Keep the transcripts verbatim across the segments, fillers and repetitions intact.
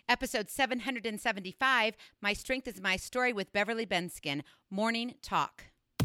Episode seven hundred seventy-five, My Strength is My Story with Beverly Benskin, Morning Talk.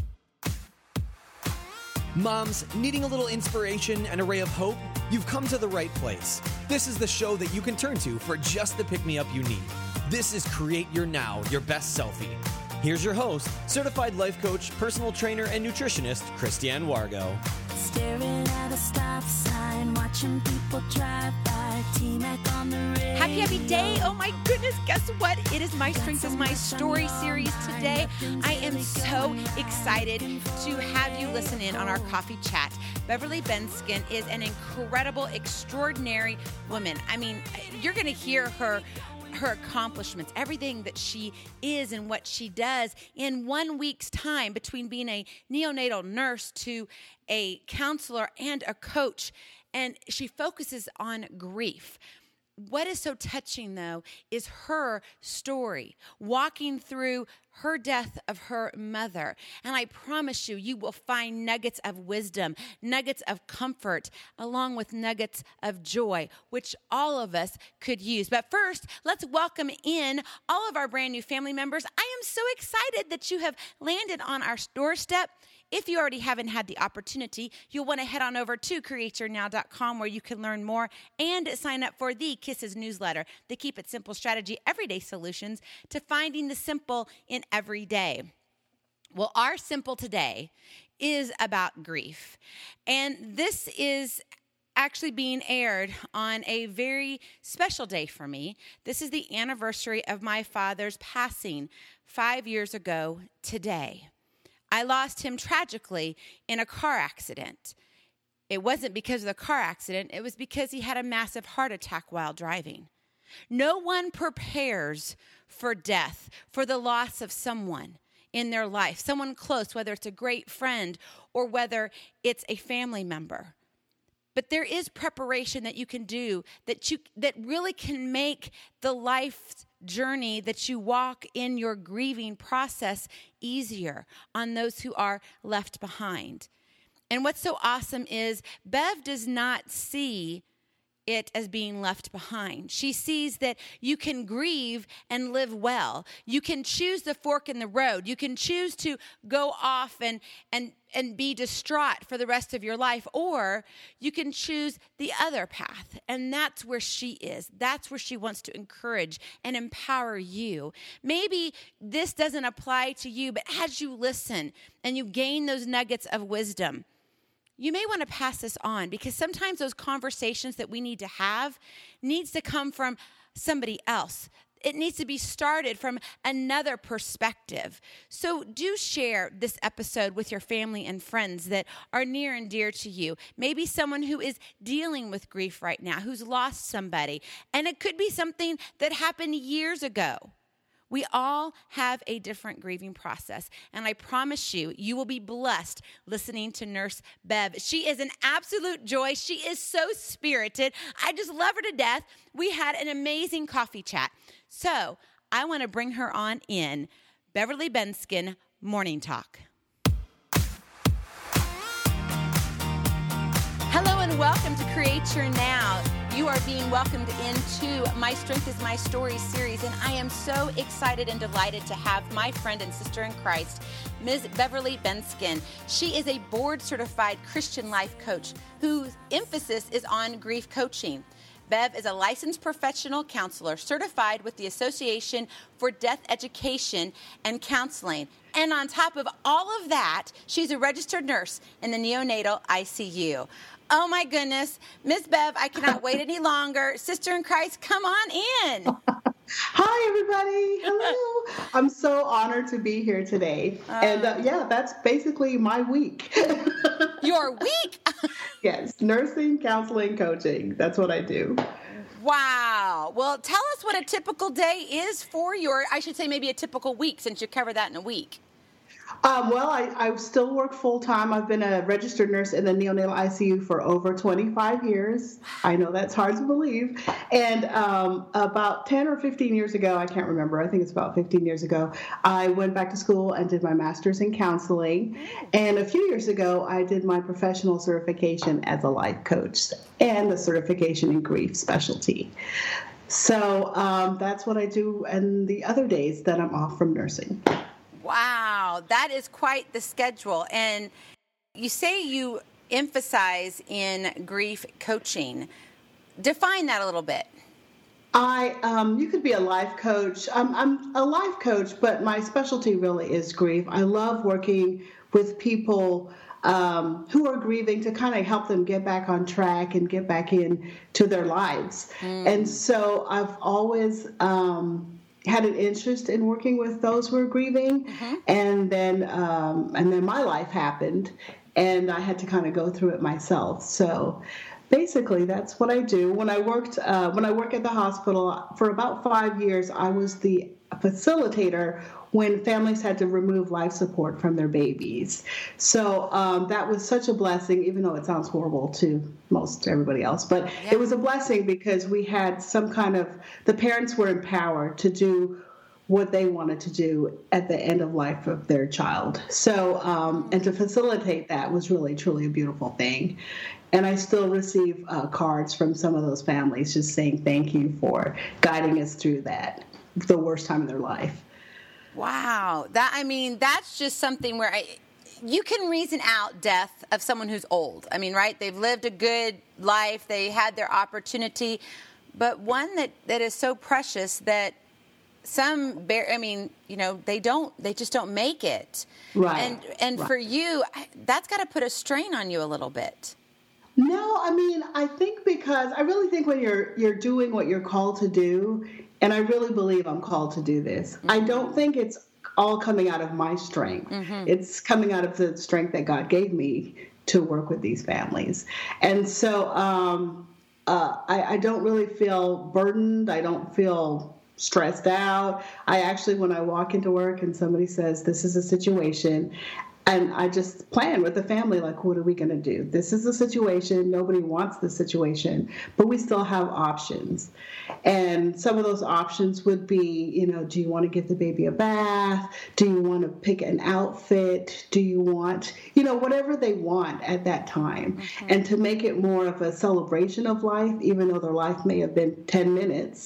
Moms, needing a little inspiration and a ray of hope? You've come to the right place. This is the show that you can turn to for just the pick-me-up you need. This is Create Your Now, Your Best Selfie. Here's your host, certified life coach, personal trainer, and nutritionist, Christiane Wargo. Staring at a stop sign, watching people drive by, T-Mac on the radio. Happy, happy day. Oh my goodness, guess what? It is My Strength is My Story series today. I am so excited to have you listen in on our coffee chat. Beverly Benskin is an incredible, extraordinary woman. I mean, you're going to hear her her accomplishments, everything that she is and what she does in one week's time, between being a neonatal nurse to a counselor and a coach. And she focuses on grief. What is so touching, though, is her story, walking through her death of her mother. And I promise you, you will find nuggets of wisdom, nuggets of comfort, along with nuggets of joy, which all of us could use. But first, let's welcome in all of our brand new family members. I am so excited that you have landed on our doorstep. If you already haven't had the opportunity, you'll want to head on over to create your now dot com, where you can learn more and sign up for the Kisses newsletter, the Keep It Simple Strategy Everyday Solutions to finding the simple in every day. Well, our simple today is about grief. And this is actually being aired on a very special day for me. This is the anniversary of my father's passing five years ago today. I lost him tragically in a car accident. It wasn't because of the car accident. It was because he had a massive heart attack while driving. No one prepares for death, for the loss of someone in their life, someone close, whether it's a great friend or whether it's a family member. But there is preparation that you can do that you that really can make the life journey that you walk in your grieving process easier on those who are left behind. And what's so awesome is Bev does not see it as being left behind. She sees that you can grieve and live well. You can choose the fork in the road. You can choose to go off and and and be distraught for the rest of your life, or you can choose the other path. And that's where she is. That's where she wants to encourage and empower you. Maybe this doesn't apply to you, but as you listen and you gain those nuggets of wisdom, you may want to pass this on, because sometimes those conversations that we need to have needs to come from somebody else. It needs to be started from another perspective. So do share this episode with your family and friends that are near and dear to you. Maybe someone who is dealing with grief right now, who's lost somebody. And it could be something that happened years ago. We all have a different grieving process, and I promise you, you will be blessed listening to Nurse Bev. She is an absolute joy. She is so spirited. I just love her to death. We had an amazing coffee chat. So I want to bring her on in. Beverly Benskin, Morning Talk. Hello and welcome to Create Your Now. You are being welcomed into My Strength is My Story series, and I am so excited and delighted to have my friend and sister in Christ, Miz Beverly Benskin. She is a board-certified Christian life coach whose emphasis is on grief coaching. Bev is a licensed professional counselor certified with the Association for Death Education and Counseling. And on top of all of that, she's a registered nurse in the neonatal I C U. Oh my goodness, Miz Bev, I cannot wait any longer. Sister in Christ, come on in. Hi, everybody. Hello. I'm so honored to be here today. Uh, and uh, yeah, that's basically my week. Your week? Yes, nursing, counseling, coaching. That's what I do. Wow. Well, tell us what a typical day is for your, I should say maybe a typical week, since you cover that in a week. Um, well, I, I still work full-time. I've been a registered nurse in the neonatal I C U for over twenty-five years. I know that's hard to believe. And um, about ten or fifteen years ago, I can't remember, I think it's about fifteen years ago, I went back to school and did my master's in counseling. And a few years ago, I did my professional certification as a life coach and the certification in grief specialty. So um, that's what I do and the other days that I'm off from nursing. Wow, that is quite the schedule. And you say you emphasize in grief coaching. Define that a little bit. I, um, you could be a life coach. I'm, I'm a life coach, but my specialty really is grief. I love working with people um, who are grieving to kind of help them get back on track and get back into their lives. Mm. And so I've always um, had an interest in working with those who are grieving. Mm-hmm. And then, um, and then my life happened, and I had to kind of go through it myself. So basically, that's what I do. When I worked, uh, when I work at the hospital for about five years, I was the facilitator when families had to remove life support from their babies. So um, that was such a blessing, even though it sounds horrible to most everybody else. But yeah. It was a blessing because we had some kind of, the parents were empowered to do what they wanted to do at the end of life of their child. So, um, and to facilitate that was really, truly a beautiful thing. And I still receive uh, cards from some of those families just saying thank you for guiding us through that, the worst time of their life. Wow. That, I mean, that's just something where I, you can reason out death of someone who's old. I mean, right? They've lived a good life. They had their opportunity. But one that, that is so precious that some, bear, I mean, you know, they don't, they just don't make it. Right. And, and right. for you, that's got to put a strain on you a little bit. No, I mean, I think because I really think when you're you're doing what you're called to do, and I really believe I'm called to do this, mm-hmm. I don't think it's all coming out of my strength. Mm-hmm. It's coming out of the strength that God gave me to work with these families. And so um, uh, I, I don't really feel burdened. I don't feel stressed out. I actually, when I walk into work and somebody says, this is a situation, and I just plan with the family, like, what are we going to do? This is a situation. Nobody wants this situation, but we still have options. And some of those options would be, you know, do you want to give the baby a bath? Do you want to pick an outfit? Do you want, you know, whatever they want at that time. Mm-hmm. And to make it more of a celebration of life, even though their life may have been ten minutes,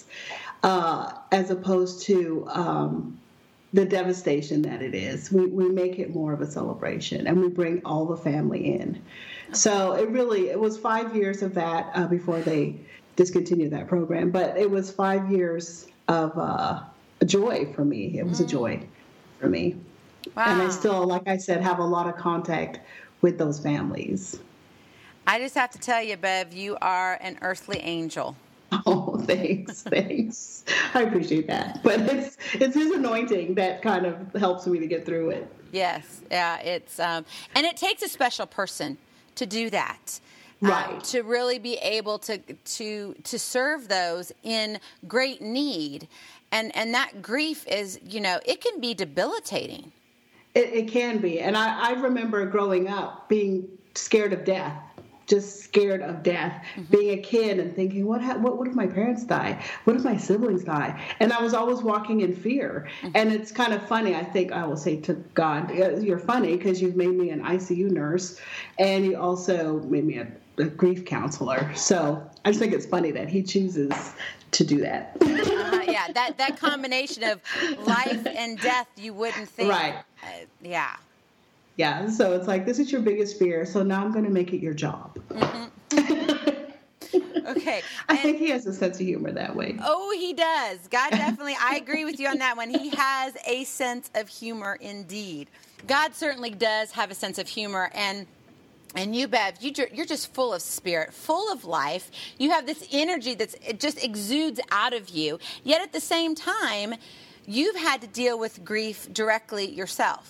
uh, as opposed to, um, the devastation that it is. We we make it more of a celebration, and we bring all the family in. So it really, it was five years of that uh, before they discontinued that program, but it was five years of uh, a joy for me. It was mm. a joy for me. Wow. And I still, like I said, have a lot of contact with those families. I just have to tell you, Bev, you are an earthly angel. Oh, thanks, thanks. I appreciate that. But it's it's his anointing that kind of helps me to get through it. Yes, yeah, it's um, and it takes a special person to do that, right? Um, to really be able to to to serve those in great need, and and that grief is, you know, it can be debilitating. It, it can be, and I, I remember growing up being scared of death. Just scared of death, mm-hmm. being a kid and thinking, what, ha- what, what if my parents die? What if my siblings die? And I was always walking in fear. Mm-hmm. And it's kind of funny. I think I will say to God, you're funny because you've made me an I C U nurse, and you also made me a, a grief counselor. So I just think it's funny that he chooses to do that. uh, yeah, that, that combination of life and death, you wouldn't think. Right. Uh, yeah. Yeah, so it's like, this is your biggest fear, so now I'm going to make it your job. Mm-hmm. Okay. I and, think he has a sense of humor that way. Oh, he does. God definitely, I agree with you on that one. He has a sense of humor indeed. God certainly does have a sense of humor, and and you, Bev, you, you're just full of spirit, full of life. You have this energy that's, it just exudes out of you, yet at the same time, you've had to deal with grief directly yourself.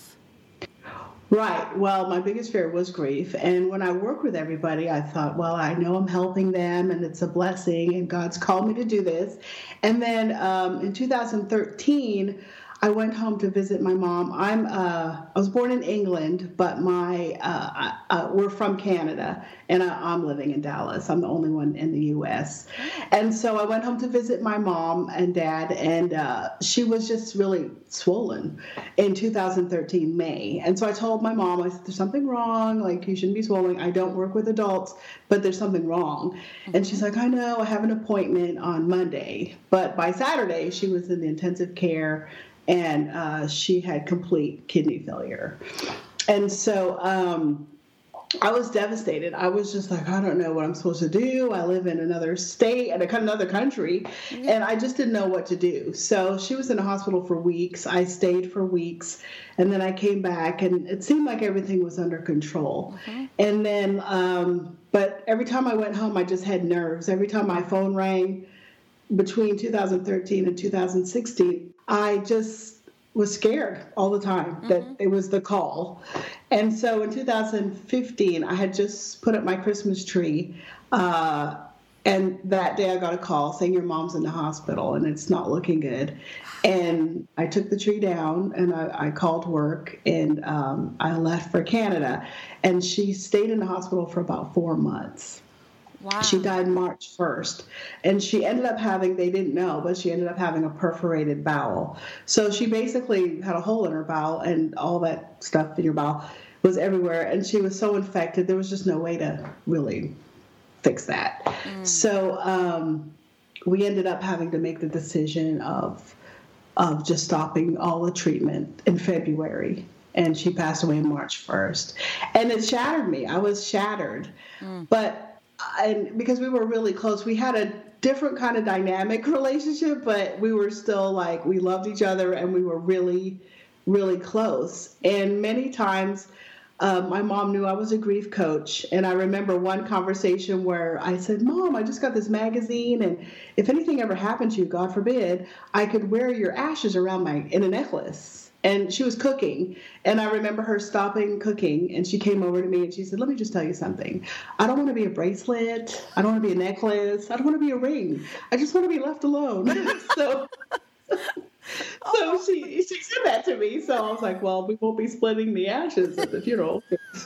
Right. Well, my biggest fear was grief. And when I work with everybody, I thought, well, I know I'm helping them and it's a blessing and God's called me to do this. And then um, in two thousand thirteen, I went home to visit my mom. I'm uh, I was born in England, but my uh, uh, we're from Canada, and I, I'm living in Dallas. I'm the only one in the U S And so I went home to visit my mom and dad, and uh, she was just really swollen in two thousand thirteen May. And so I told my mom, I said, "There's something wrong. Like, you shouldn't be swollen. I don't work with adults, but there's something wrong." Mm-hmm. And she's like, "I know. I have an appointment on Monday." But by Saturday, she was in the intensive care, and uh, she had complete kidney failure. And so um, I was devastated. I was just like, I don't know what I'm supposed to do. I live in another state and another country, mm-hmm. and I just didn't know what to do. So she was in the hospital for weeks. I stayed for weeks, and then I came back, and it seemed like everything was under control. Mm-hmm. And then, um, but every time I went home, I just had nerves. Every time my phone rang between two thousand thirteen and two thousand sixteen, I just was scared all the time mm-hmm. that it was the call. And so in two thousand fifteen, I had just put up my Christmas tree. Uh, and that day I got a call saying, "Your mom's in the hospital and it's not looking good." And I took the tree down, and I, I called work, and um, I left for Canada. And she stayed in the hospital for about four months. Wow. She died March first, and she ended up having, they didn't know, but she ended up having a perforated bowel. So she basically had a hole in her bowel, and all that stuff in your bowel was everywhere, and she was so infected, there was just no way to really fix that. Mm. So um, we ended up having to make the decision of of just stopping all the treatment in February. And she passed away March first. And it shattered me. I was shattered. Mm. But and because we were really close, we had a different kind of dynamic relationship, but we were still like, we loved each other, and we were really, really close. And many times um, my mom knew I was a grief coach. And I remember one conversation where I said, "Mom, I just got this magazine, and if anything ever happened to you, God forbid, I could wear your ashes around my, in a necklace." And she was cooking, and I remember her stopping cooking, and she came over to me and she said, "Let me just tell you something. I don't want to be a bracelet. I don't want to be a necklace. I don't want to be a ring. I just want to be left alone." so, so she she said that to me. So I was like, "Well, we won't be splitting the ashes at the funeral."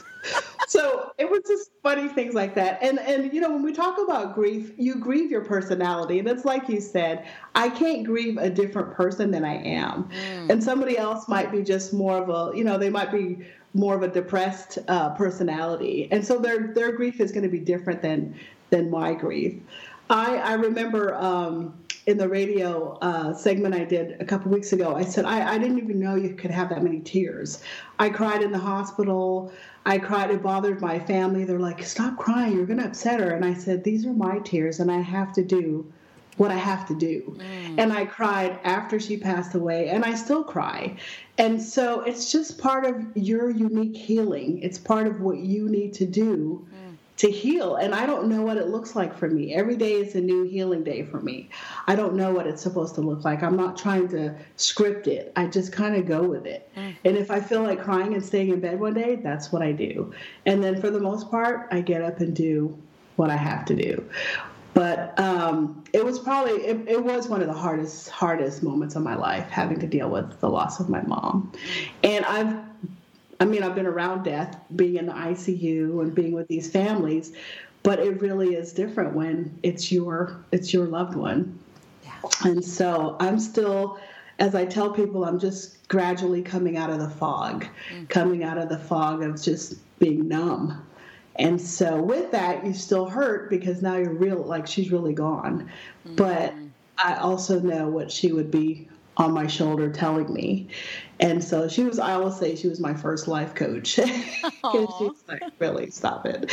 So it was just funny things like that. And, and, you know, when we talk about grief, you grieve your personality. And it's like you said, I can't grieve a different person than I am. Mm. And somebody else might be just more of a, you know, they might be more of a depressed uh, personality. And so their their grief is going to be different than than my grief. I, I remember um, in the radio uh, segment I did a couple weeks ago, I said, I, I didn't even know you could have that many tears. I cried in the hospital. I cried. It bothered my family. They're like, "Stop crying. You're going to upset her." And I said, "These are my tears, and I have to do what I have to do." Mm. And I cried after she passed away, and I still cry. And so it's just part of your unique healing. It's part of what you need to do mm. to heal. And I don't know what it looks like for me. Every day is a new healing day for me. I don't know what it's supposed to look like. I'm not trying to script it. I just kind of go with it. Mm. And if I feel like crying and staying in bed one day, that's what I do. And then for the most part, I get up and do what I have to do. But um, it was probably, it, it was one of the hardest, hardest moments of my life, having to deal with the loss of my mom. And I've, I mean, I've been around death, being in the I C U and being with these families, but it really is different when it's your, it's your loved one. Yeah. And so I'm still, as I tell people, I'm just gradually coming out of the fog, mm-hmm. coming out of the fog of just being numb. And so with that, you still hurt because now you're real, like she's really gone. Mm-hmm. But I also know what she would be on my shoulder telling me. And so she was, I always say she was my first life coach. Because she's like, "Really, stop it."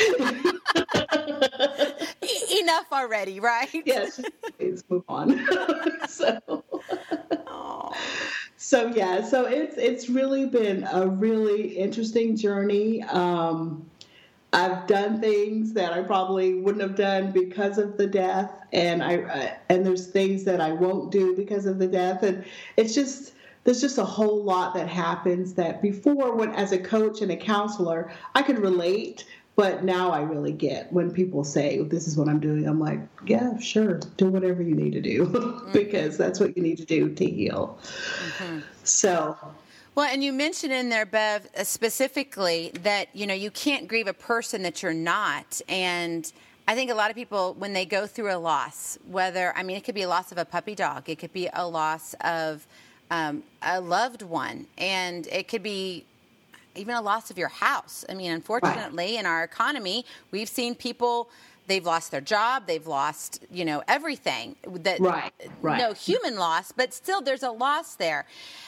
Enough already, right? Yes, please move on. so, so yeah, so it's, it's really been a really interesting journey. Um, I've done things that I probably wouldn't have done because of the death, and I uh, and there's things that I won't do because of the death, and it's just there's just a whole lot that happens that before, when as a coach and a counselor, I could relate, But now I really get when people say, this is what I'm doing. I'm like, yeah, sure. Do whatever you need to do mm-hmm. because that's what you need to do to heal. Mm-hmm. So. Well, and you mentioned in there, Bev, specifically that, you know, you can't grieve a person that you're not. And I think a lot of people, when they go through a loss, whether, I mean, it could be a loss of a puppy dog. It could be a loss of um, a loved one. And it could be even a loss of your house. I mean, unfortunately, right. in our economy, we've seen people, they've lost their job, they've lost, you know, everything. That right, right. No human loss, but still there's a loss there.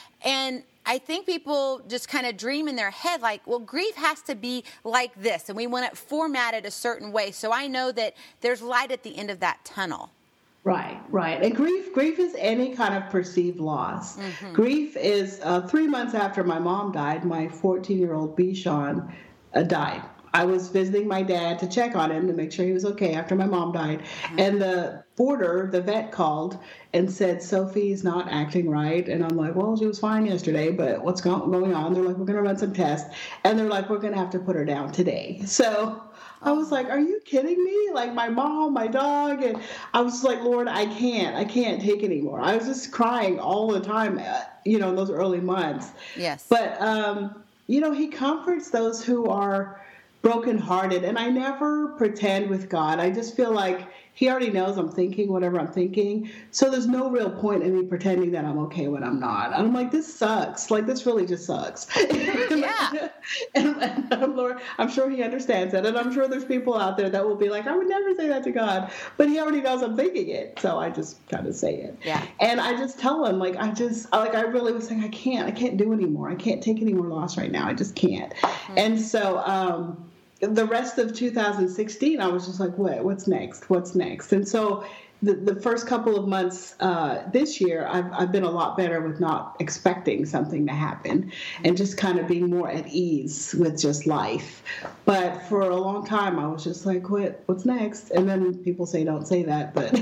And I think people just kind of dream in their head like, well, grief has to be like this, and we want it formatted a certain way. So I know that there's light at the end of that tunnel. Right, right. And grief grief is any kind of perceived loss. Mm-hmm. Grief is uh, three months after my mom died, my fourteen-year-old Bichon uh, died. I was visiting my dad to check on him to make sure he was okay after my mom died. Mm-hmm. And the boarder, the vet, called and said, Sophie's not acting right. And I'm like, well, she was fine yesterday, but what's go- going on? They're like, we're going to run some tests. And they're like, we're going to have to put her down today. So I was like, are you kidding me? Like my mom, my dog. And I was like, Lord, I can't. I can't take anymore. I was just crying all the time, you know, in those early months. Yes. But, um, you know, he comforts those who are brokenhearted. And I never pretend with God. I just feel like he already knows I'm thinking whatever I'm thinking. So there's no real point in me pretending that I'm okay when I'm not. And I'm like, this sucks. Like, this really just sucks. Yeah. and, and, and Lord, I'm sure he understands that. And I'm sure there's people out there that will be like, I would never say that to God. But he already knows I'm thinking it. So I just kind of say it. Yeah. And I just tell him, like, I just, like, I really was saying, I can't, I can't do anymore. I can't take any more loss right now. I just can't. Mm-hmm. And so, um, the rest of two thousand sixteen, I was just like, what, what's next? What's next? And so the, the first couple of months uh, this year, I've, I've been a lot better with not expecting something to happen and just kind of being more at ease with just life. But for a long time, I was just like, what, what's next? And then people say, don't say that, but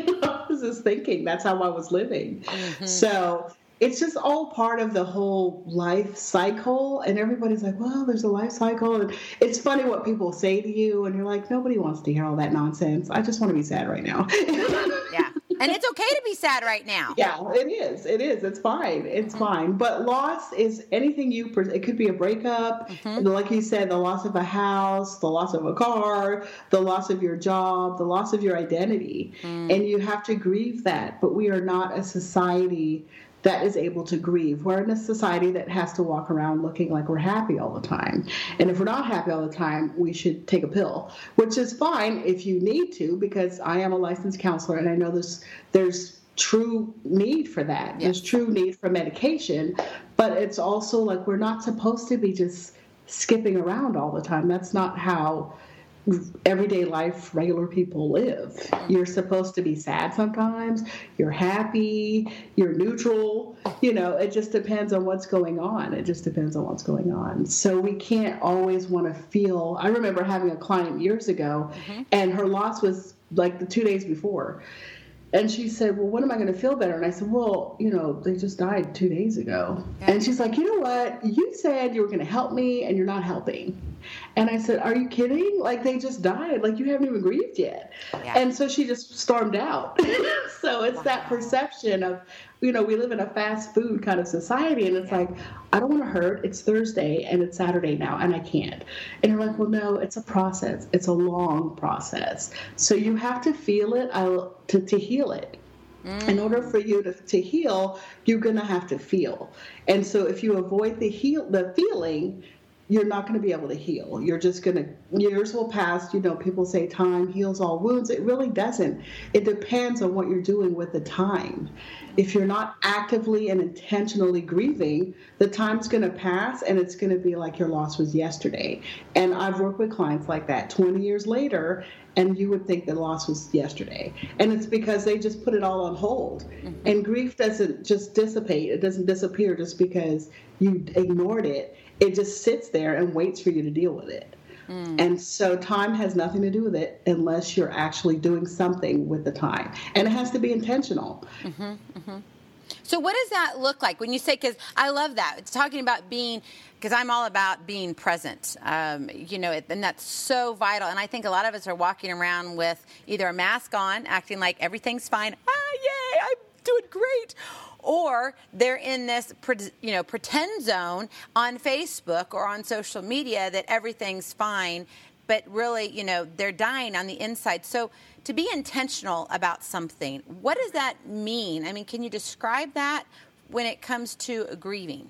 I was just thinking that's how I was living. Mm-hmm. So it's just all part of the whole life cycle. And everybody's like, well, there's a life cycle. And it's funny what people say to you. And you're like, nobody wants to hear all that nonsense. I just want to be sad right now. Yeah. And it's okay to be sad right now. Yeah, it is. It is. It's fine. It's mm-hmm. fine. But loss is anything you, pers- it could be a breakup. Mm-hmm. Like you said, the loss of a house, the loss of a car, the loss of your job, the loss of your identity. Mm. And you have to grieve that. But we are not a society that is able to grieve. We're in a society that has to walk around looking like we're happy all the time. And if we're not happy all the time, we should take a pill, which is fine if you need to, because I am a licensed counselor and I know there's, there's true need for that. Yes. There's true need for medication, but it's also like we're not supposed to be just skipping around all the time. That's not how everyday life, regular people live. You're supposed to be sad sometimes, you're happy, you're neutral, you know, it just depends on what's going on. It just depends on what's going on. So we can't always want to feel, I remember having a client years ago mm-hmm. and her loss was like the two days before. And she said, well, when am I going to feel better? And I said, well, you know, they just died two days ago. Yeah. And she's like, you know what? You said you were going to help me and you're not helping. And I said, are you kidding? Like, they just died. Like, you haven't even grieved yet. Yeah. And so she just stormed out. So it's wow. that perception of, you know, we live in a fast food kind of society. And it's yeah. like, I don't want to hurt. It's Thursday and it's Saturday now and I can't. And you're like, well, no, it's a process. It's a long process. So you have to feel it to, to heal it. Mm. In order for you to, to heal, you're going to have to feel. And so if you avoid the heal, the feeling, you're not going to be able to heal. You're just going to, years will pass. You know, people say time heals all wounds. It really doesn't. It depends on what you're doing with the time. If you're not actively and intentionally grieving, the time's going to pass and it's going to be like your loss was yesterday. And I've worked with clients like that twenty years later, and you would think the loss was yesterday. And it's because they just put it all on hold. Mm-hmm. And grief doesn't just dissipate. It doesn't disappear just because you ignored it. It just sits there and waits for you to deal with it. Mm. And so time has nothing to do with it unless you're actually doing something with the time. And it has to be intentional. Mm-hmm, mm-hmm. So what does that look like when you say, because I love that. It's talking about being, because I'm all about being present, um, you know, and that's so vital. And I think a lot of us are walking around with either a mask on, acting like everything's fine. Ah, yay, I'm doing great. Or they're in this, you know, pretend zone on Facebook or on social media that everything's fine, but really, you know, they're dying on the inside. So to be intentional about something, what does that mean? I mean, can you describe that when it comes to grieving?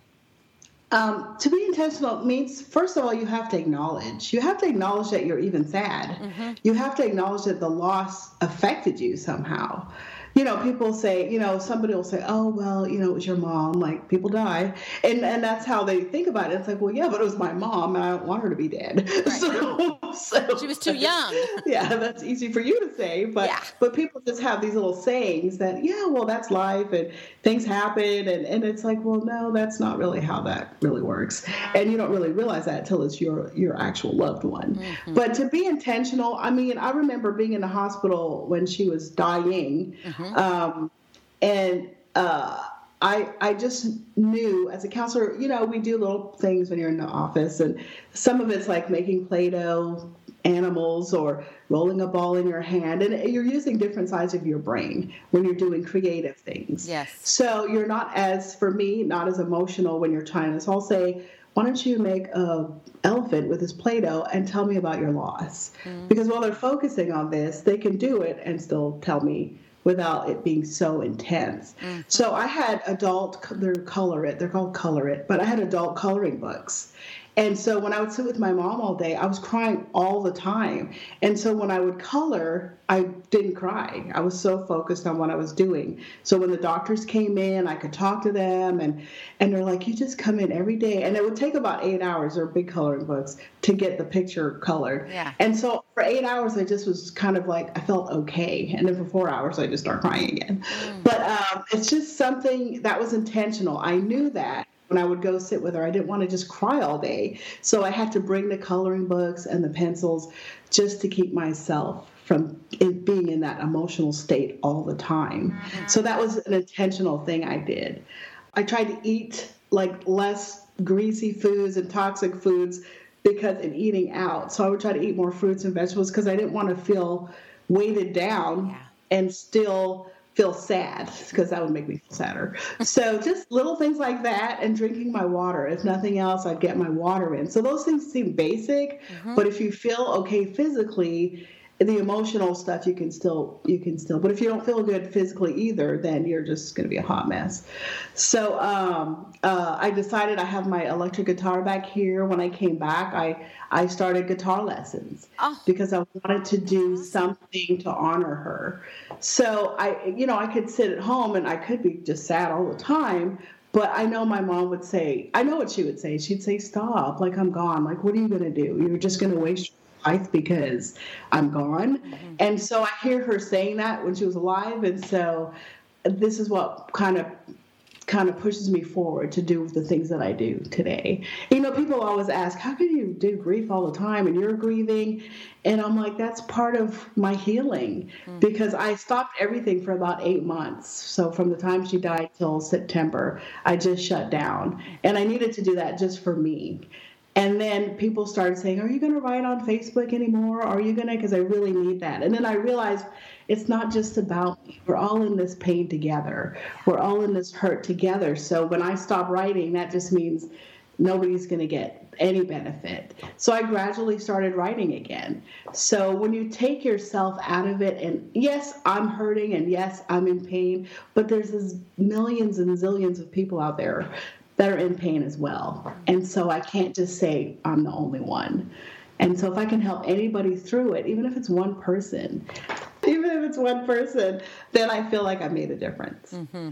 Um, to be intentional means, first of all, you have to acknowledge. You have to acknowledge that you're even sad. Mm-hmm. You have to acknowledge that the loss affected you somehow. You know, people say, you know, somebody will say, oh, well, you know, it was your mom. Like, people die. And and that's how they think about it. It's like, well, yeah, but it was my mom, and I don't want her to be dead. Right. So, so, she was too young. Yeah, that's easy for you to say. But yeah. but people just have these little sayings that, yeah, well, that's life, and things happen. And, and it's like, well, no, that's not really how that really works. And you don't really realize that until it's your, your actual loved one. Mm-hmm. But to be intentional, I mean, I remember being in the hospital when she was dying. Mm-hmm. Um, and, uh, I, I just knew as a counselor, you know, we do little things when you're in the office, and some of it's like making Play-Doh animals or rolling a ball in your hand, and you're using different sides of your brain when you're doing creative things. Yes. So you're not as, for me, not as emotional when you're trying to, so I'll say, why don't you make a elephant with this Play-Doh and tell me about your loss? Mm-hmm. Because while they're focusing on this, they can do it and still tell me without it being so intense. Mm-hmm. So I had adult, they're color it, they're called color it, but I had adult coloring books. And so when I would sit with my mom all day, I was crying all the time. And so when I would color, I didn't cry. I was so focused on what I was doing. So when the doctors came in, I could talk to them, and, and they're like, you just come in every day. And it would take about eight hours, they're big coloring books, to get the picture colored. Yeah. And so for eight hours, I just was kind of like, I felt okay. And then for four hours, I just start crying again. Mm. But um, it's just something that was intentional. I knew that. When I would go sit with her, I didn't want to just cry all day. So I had to bring the coloring books and the pencils just to keep myself from it being in that emotional state all the time. Mm-hmm. So that was an intentional thing I did. I tried to eat like less greasy foods and toxic foods because in eating out. So I would try to eat more fruits and vegetables because I didn't want to feel weighted down yeah. and still feel sad, because that would make me feel sadder. So just little things like that, and drinking my water. If nothing else, I'd get my water in. So those things seem basic, mm-hmm. but if you feel okay physically, the emotional stuff you can still you can still. But if you don't feel good physically either, then you're just going to be a hot mess. So um, uh, I decided I have my electric guitar back here. When I came back, I I started guitar lessons oh. because I wanted to do something to honor her. So I, you know, I could sit at home and I could be just sad all the time. But I know my mom would say, I know what she would say. She'd say, stop, like I'm gone. Like, what are you going to do? You're just going to waste your life because I'm gone. Mm-hmm. And so I hear her saying that when she was alive. And so this is what kind of kind of pushes me forward to do the things that I do today. You know, people always ask, how can you do grief all the time and you're grieving? And I'm like, that's part of my healing mm-hmm. because I stopped everything for about eight months. So from the time she died till September, I just shut down. And I needed to do that just for me. And then people started saying, are you going to write on Facebook anymore? Are you going to? Because I really need that. And then I realized it's not just about me. We're all in this pain together. We're all in this hurt together. So when I stop writing, that just means nobody's going to get any benefit. So I gradually started writing again. So when you take yourself out of it, and yes, I'm hurting, and yes, I'm in pain, but there's this millions and zillions of people out there that are in pain as well. And so I can't just say I'm the only one. And so if I can help anybody through it, even if it's one person, even if it's one person, then I feel like I made a difference. Mm-hmm.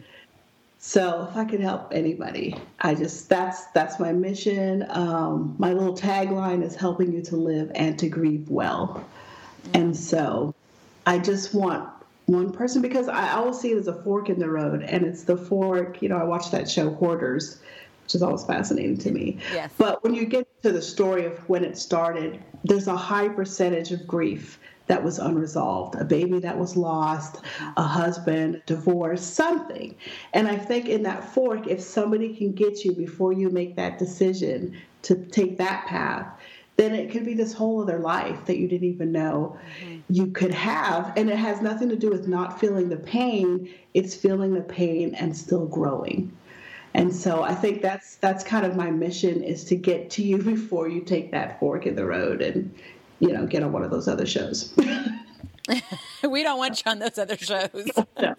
So if I can help anybody, I just, that's that's my mission. Um, my little tagline is helping you to live and to grieve well. Mm-hmm. And so I just want one person, because I always see it as a fork in the road, and it's the fork, you know, I watched that show Hoarders, which is always fascinating to me. Yes. But when you get to the story of when it started, there's a high percentage of grief that was unresolved, a baby that was lost, a husband, divorce, something. And I think in that fork, if somebody can get you before you make that decision to take that path, then it could be this whole other life that you didn't even know mm-hmm. you could have. And it has nothing to do with not feeling the pain. It's feeling the pain and still growing. And so I think that's that's kind of my mission, is to get to you before you take that fork in the road and, you know, get on one of those other shows. We don't want you on those other shows. No.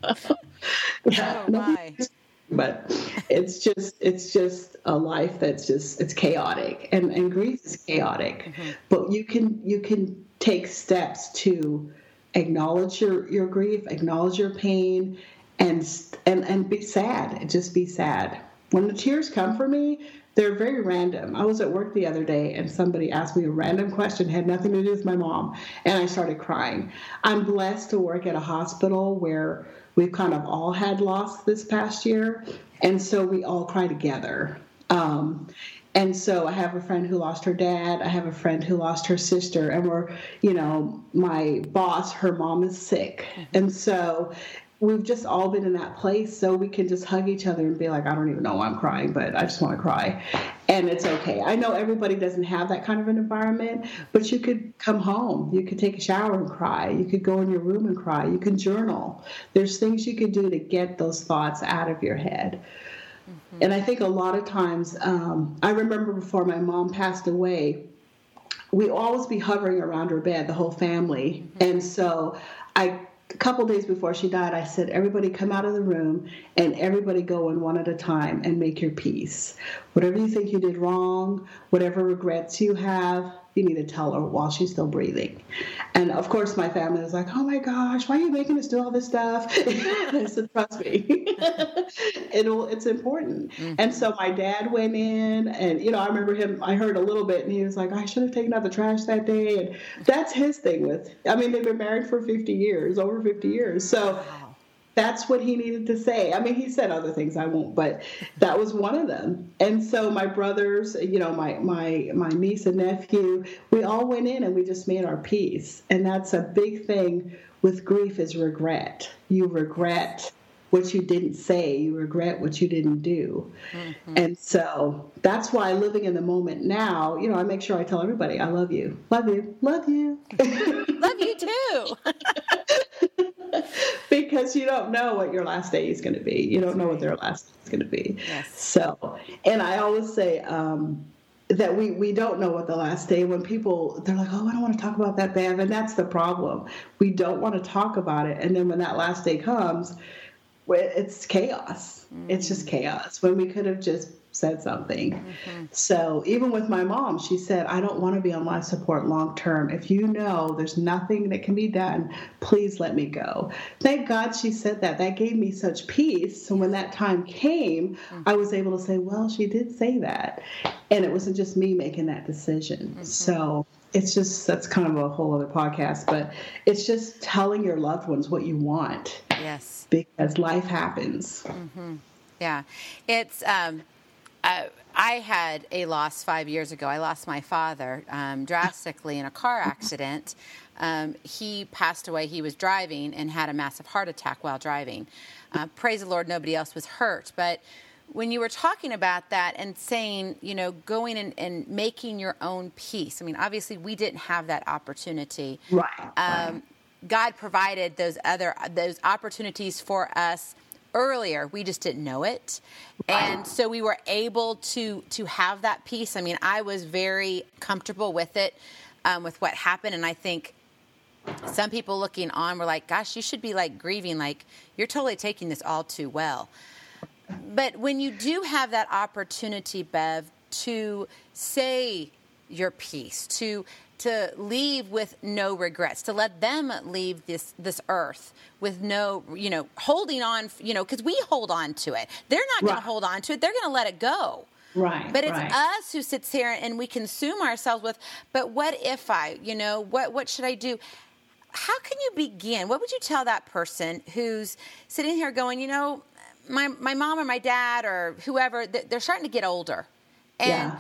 Yeah, oh, my. But it's just it's just a life that's just it's chaotic, and, and grief is chaotic. Mm-hmm. But you can you can take steps to acknowledge your, your grief, acknowledge your pain, and and and be sad. Just be sad. When the tears come for me, they're very random. I was at work the other day and somebody asked me a random question, had nothing to do with my mom, and I started crying. I'm blessed to work at a hospital where we've kind of all had loss this past year, and so we all cry together. Um, and so I have a friend who lost her dad. I have a friend who lost her sister, and we're, you know, my boss, her mom is sick. And so we've just all been in that place, so we can just hug each other and be like, I don't even know why I'm crying, but I just want to cry. And it's okay. I know everybody doesn't have that kind of an environment, but you could come home. You could take a shower and cry. You could go in your room and cry. You can journal. There's things you could do to get those thoughts out of your head. Mm-hmm. And I think a lot of times, um, I remember before my mom passed away, we'd always be hovering around her bed, the whole family. Mm-hmm. And so I A couple days before she died, I said, everybody come out of the room and everybody go in one at a time and make your peace. Whatever you think you did wrong, whatever regrets you have, you need to tell her while she's still breathing. And of course, my family was like, oh my gosh, why are you making us do all this stuff? I said, trust me, It'll, it's important. Mm-hmm. And so my dad went in and, you know, I remember him, I heard a little bit and he was like, I should have taken out the trash that day. And that's his thing with, I mean, they've been married for fifty years, over fifty years. So wow. That's what he needed to say. I mean, he said other things I won't, but that was one of them. And so my brothers, you know, my my my niece and nephew, we all went in and we just made our peace. And that's a big thing with grief, is regret. You regret what you didn't say. You regret what you didn't do. Mm-hmm. And so that's why living in the moment now, you know, I make sure I tell everybody, I love you, love you, love you. Love you too. Because you don't know what your last day is going to be. You don't know what their last day is going to be. Yes. So, and I always say um, that we, we don't know what the last day, when people, they're like, oh, I don't want to talk about that, Bev. And that's the problem. We don't want to talk about it. And then when that last day comes, it's chaos. Mm. It's just chaos when we could have just said something. Mm-hmm. So even with my mom, she said, I don't want to be on life support long term. If you know there's nothing that can be done, please let me go. Thank God she said that. That gave me such peace. So when that time came, mm-hmm. I was able to say, well, she did say that. And it wasn't just me making that decision. Mm-hmm. So it's just, that's kind of a whole other podcast, but it's just telling your loved ones what you want. Yes. Because life happens. Mm-hmm. Yeah. It's, um, Uh, I had a loss five years ago. I lost my father um, drastically in a car accident. Um, he passed away. He was driving and had a massive heart attack while driving. Uh, praise the Lord, nobody else was hurt. But when you were talking about that and saying, you know, going and, and making your own peace, I mean, obviously we didn't have that opportunity. Right. Um, God provided those other those opportunities for us earlier. We just didn't know it. And so we were able to to have that peace. I mean, I was very comfortable with it, um, with what happened. And I think some people looking on were like, gosh, you should be like grieving, like you're totally taking this all too well. But when you do have that opportunity, Bev, to say your piece, to to leave with no regrets, to let them leave this this earth with no, you know, holding on, you know, because we hold on to it. They're not going right. to hold on to it. They're going to let it go. Right. But it's right. us who sits here and we consume ourselves with, but what if I, you know, what what should I do? How can you begin? What would you tell that person who's sitting here going, you know, my my mom or my dad or whoever, they're starting to get older. And yeah.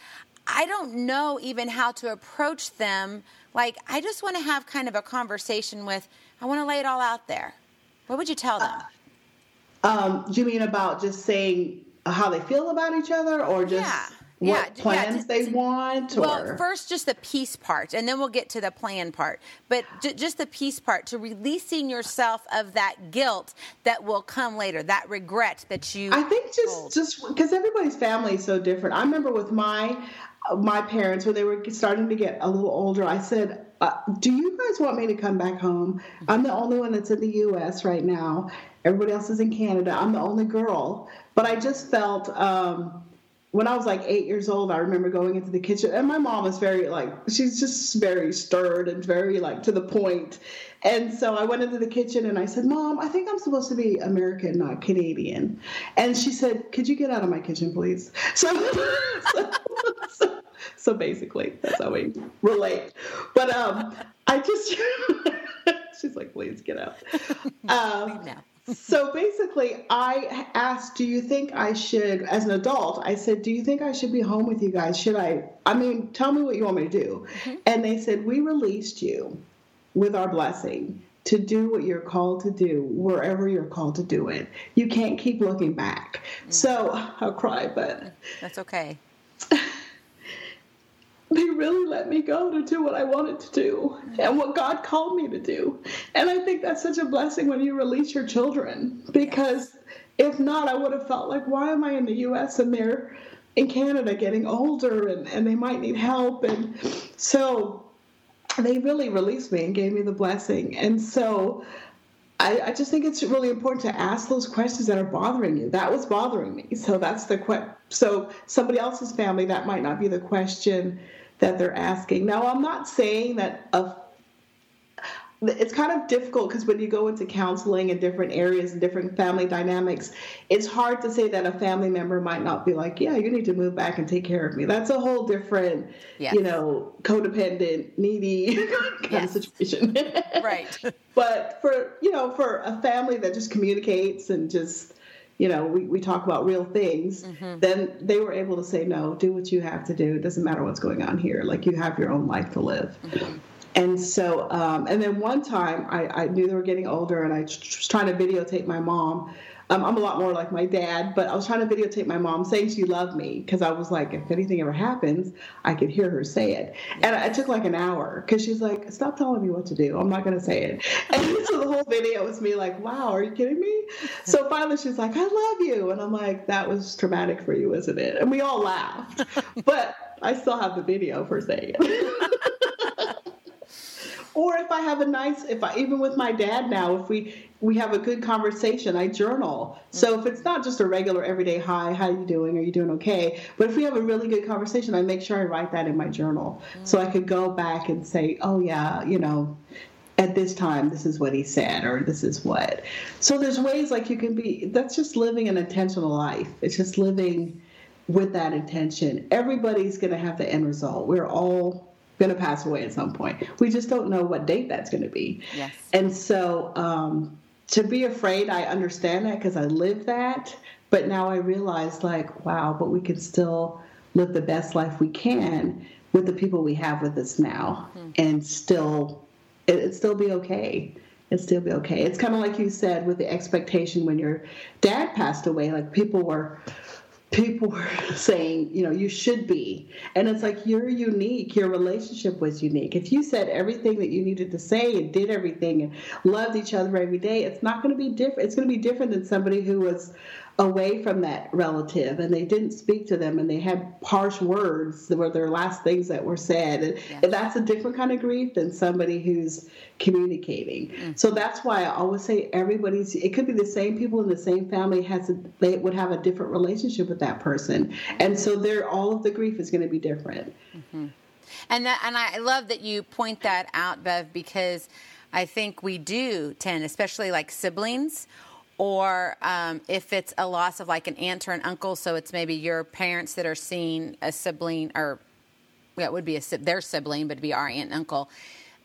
I don't know even how to approach them. Like, I just want to have kind of a conversation with, I want to lay it all out there. What would you tell them? Uh, um, do you mean about just saying how they feel about each other, or just yeah. what yeah. plans yeah. they want? Or? Well, first just the peace part, and then we'll get to the plan part. But j- just the peace part, to releasing yourself of that guilt that will come later, that regret that you I think just, hold. just because everybody's family is so different. I remember with my my parents, when they were starting to get a little older, I said, uh, do you guys want me to come back home? I'm the only one that's in the U S right now. Everybody else is in Canada. I'm the only girl. But I just felt, um, when I was like eight years old, I remember going into the kitchen, and my mom is very like, she's just very stirred and very like to the point. And so I went into the kitchen and I said, Mom, I think I'm supposed to be American, not Canadian. And she said, could you get out of my kitchen, please? So, so, so, so basically that's how we relate. But um, I just, she's like, please get out. Um, Leave now. So basically, I asked, do you think I should, as an adult, I said, do you think I should be home with you guys? Should I, I mean, tell me what you want me to do. Mm-hmm. And they said, we released you with our blessing to do what you're called to do, wherever you're called to do it. You can't keep looking back. Mm-hmm. So I'll cry, but. That's okay. They really let me go to do what I wanted to do and what God called me to do. And I think that's such a blessing when you release your children, because if not, I would have felt like, why am I in the U S and they're in Canada getting older and, and they might need help? And so they really released me and gave me the blessing. And so I, I just think it's really important to ask those questions that are bothering you. That was bothering me. So that's the que- so somebody else's family, that might not be the question that they're asking. Now, I'm not saying that a, it's kind of difficult, because when you go into counseling in different areas and different family dynamics, it's hard to say that a family member might not be like, yeah, you need to move back and take care of me. That's a whole different, yes. you know, codependent, needy kind yes. of situation. Right. But for, you know, for a family that just communicates and just, you know, we, we talk about real things, mm-hmm. then they were able to say, no, do what you have to do. It doesn't matter what's going on here. Like, you have your own life to live. Mm-hmm. And so, um, and then one time I, I knew they were getting older, and I was trying to videotape my mom. Um, I'm a lot more like my dad, but I was trying to videotape my mom saying she loved me, because I was like, if anything ever happens, I could hear her say it. And it took like an hour, because she's like, stop telling me what to do. I'm not going to say it. And so the whole video was me like, wow, are you kidding me? So finally she's like, I love you. And I'm like, that was traumatic for you, isn't it? And we all laughed. But I still have the video for saying it. Or if I have a nice, if I, even with my dad now, if we, we have a good conversation, I journal. So if it's not just a regular everyday, hi, how you doing? Are you doing okay? But if we have a really good conversation, I make sure I write that in my journal. Mm. So I could go back and say, oh yeah, you know, at this time, this is what he said, or this is what. So there's ways like you can be, that's just living an intentional life. It's just living with that intention. Everybody's going to have the end result. We're all going to pass away at some point. We just don't know what date that's going to be. Yes. And so um, to be afraid, I understand that, because I lived that. But now I realize, like, wow, but we can still live the best life we can with the people we have with us now, mm-hmm. and still, it, it still be okay. It'd still be okay. It's kind of like you said with the expectation when your dad passed away, like people were people were saying, you know, you should be. And it's like, you're unique. Your relationship was unique. If you said everything that you needed to say and did everything and loved each other every day, it's not going to be different. It's going to be different than somebody who was away from that relative and they didn't speak to them and they had harsh words that were their last things that were said. And, yes. and that's a different kind of grief than somebody who's communicating. Mm-hmm. So that's why I always say everybody's, it could be the same people in the same family has, a, they would have a different relationship with that person. And so they're, all of the grief is going to be different. Mm-hmm. And that, and I love that you point that out, Bev, because I think we do tend, especially like siblings, or um, if it's a loss of like an aunt or an uncle, so it's maybe your parents that are seeing a sibling, or yeah, it would be a, their sibling, but it'd be our aunt and uncle.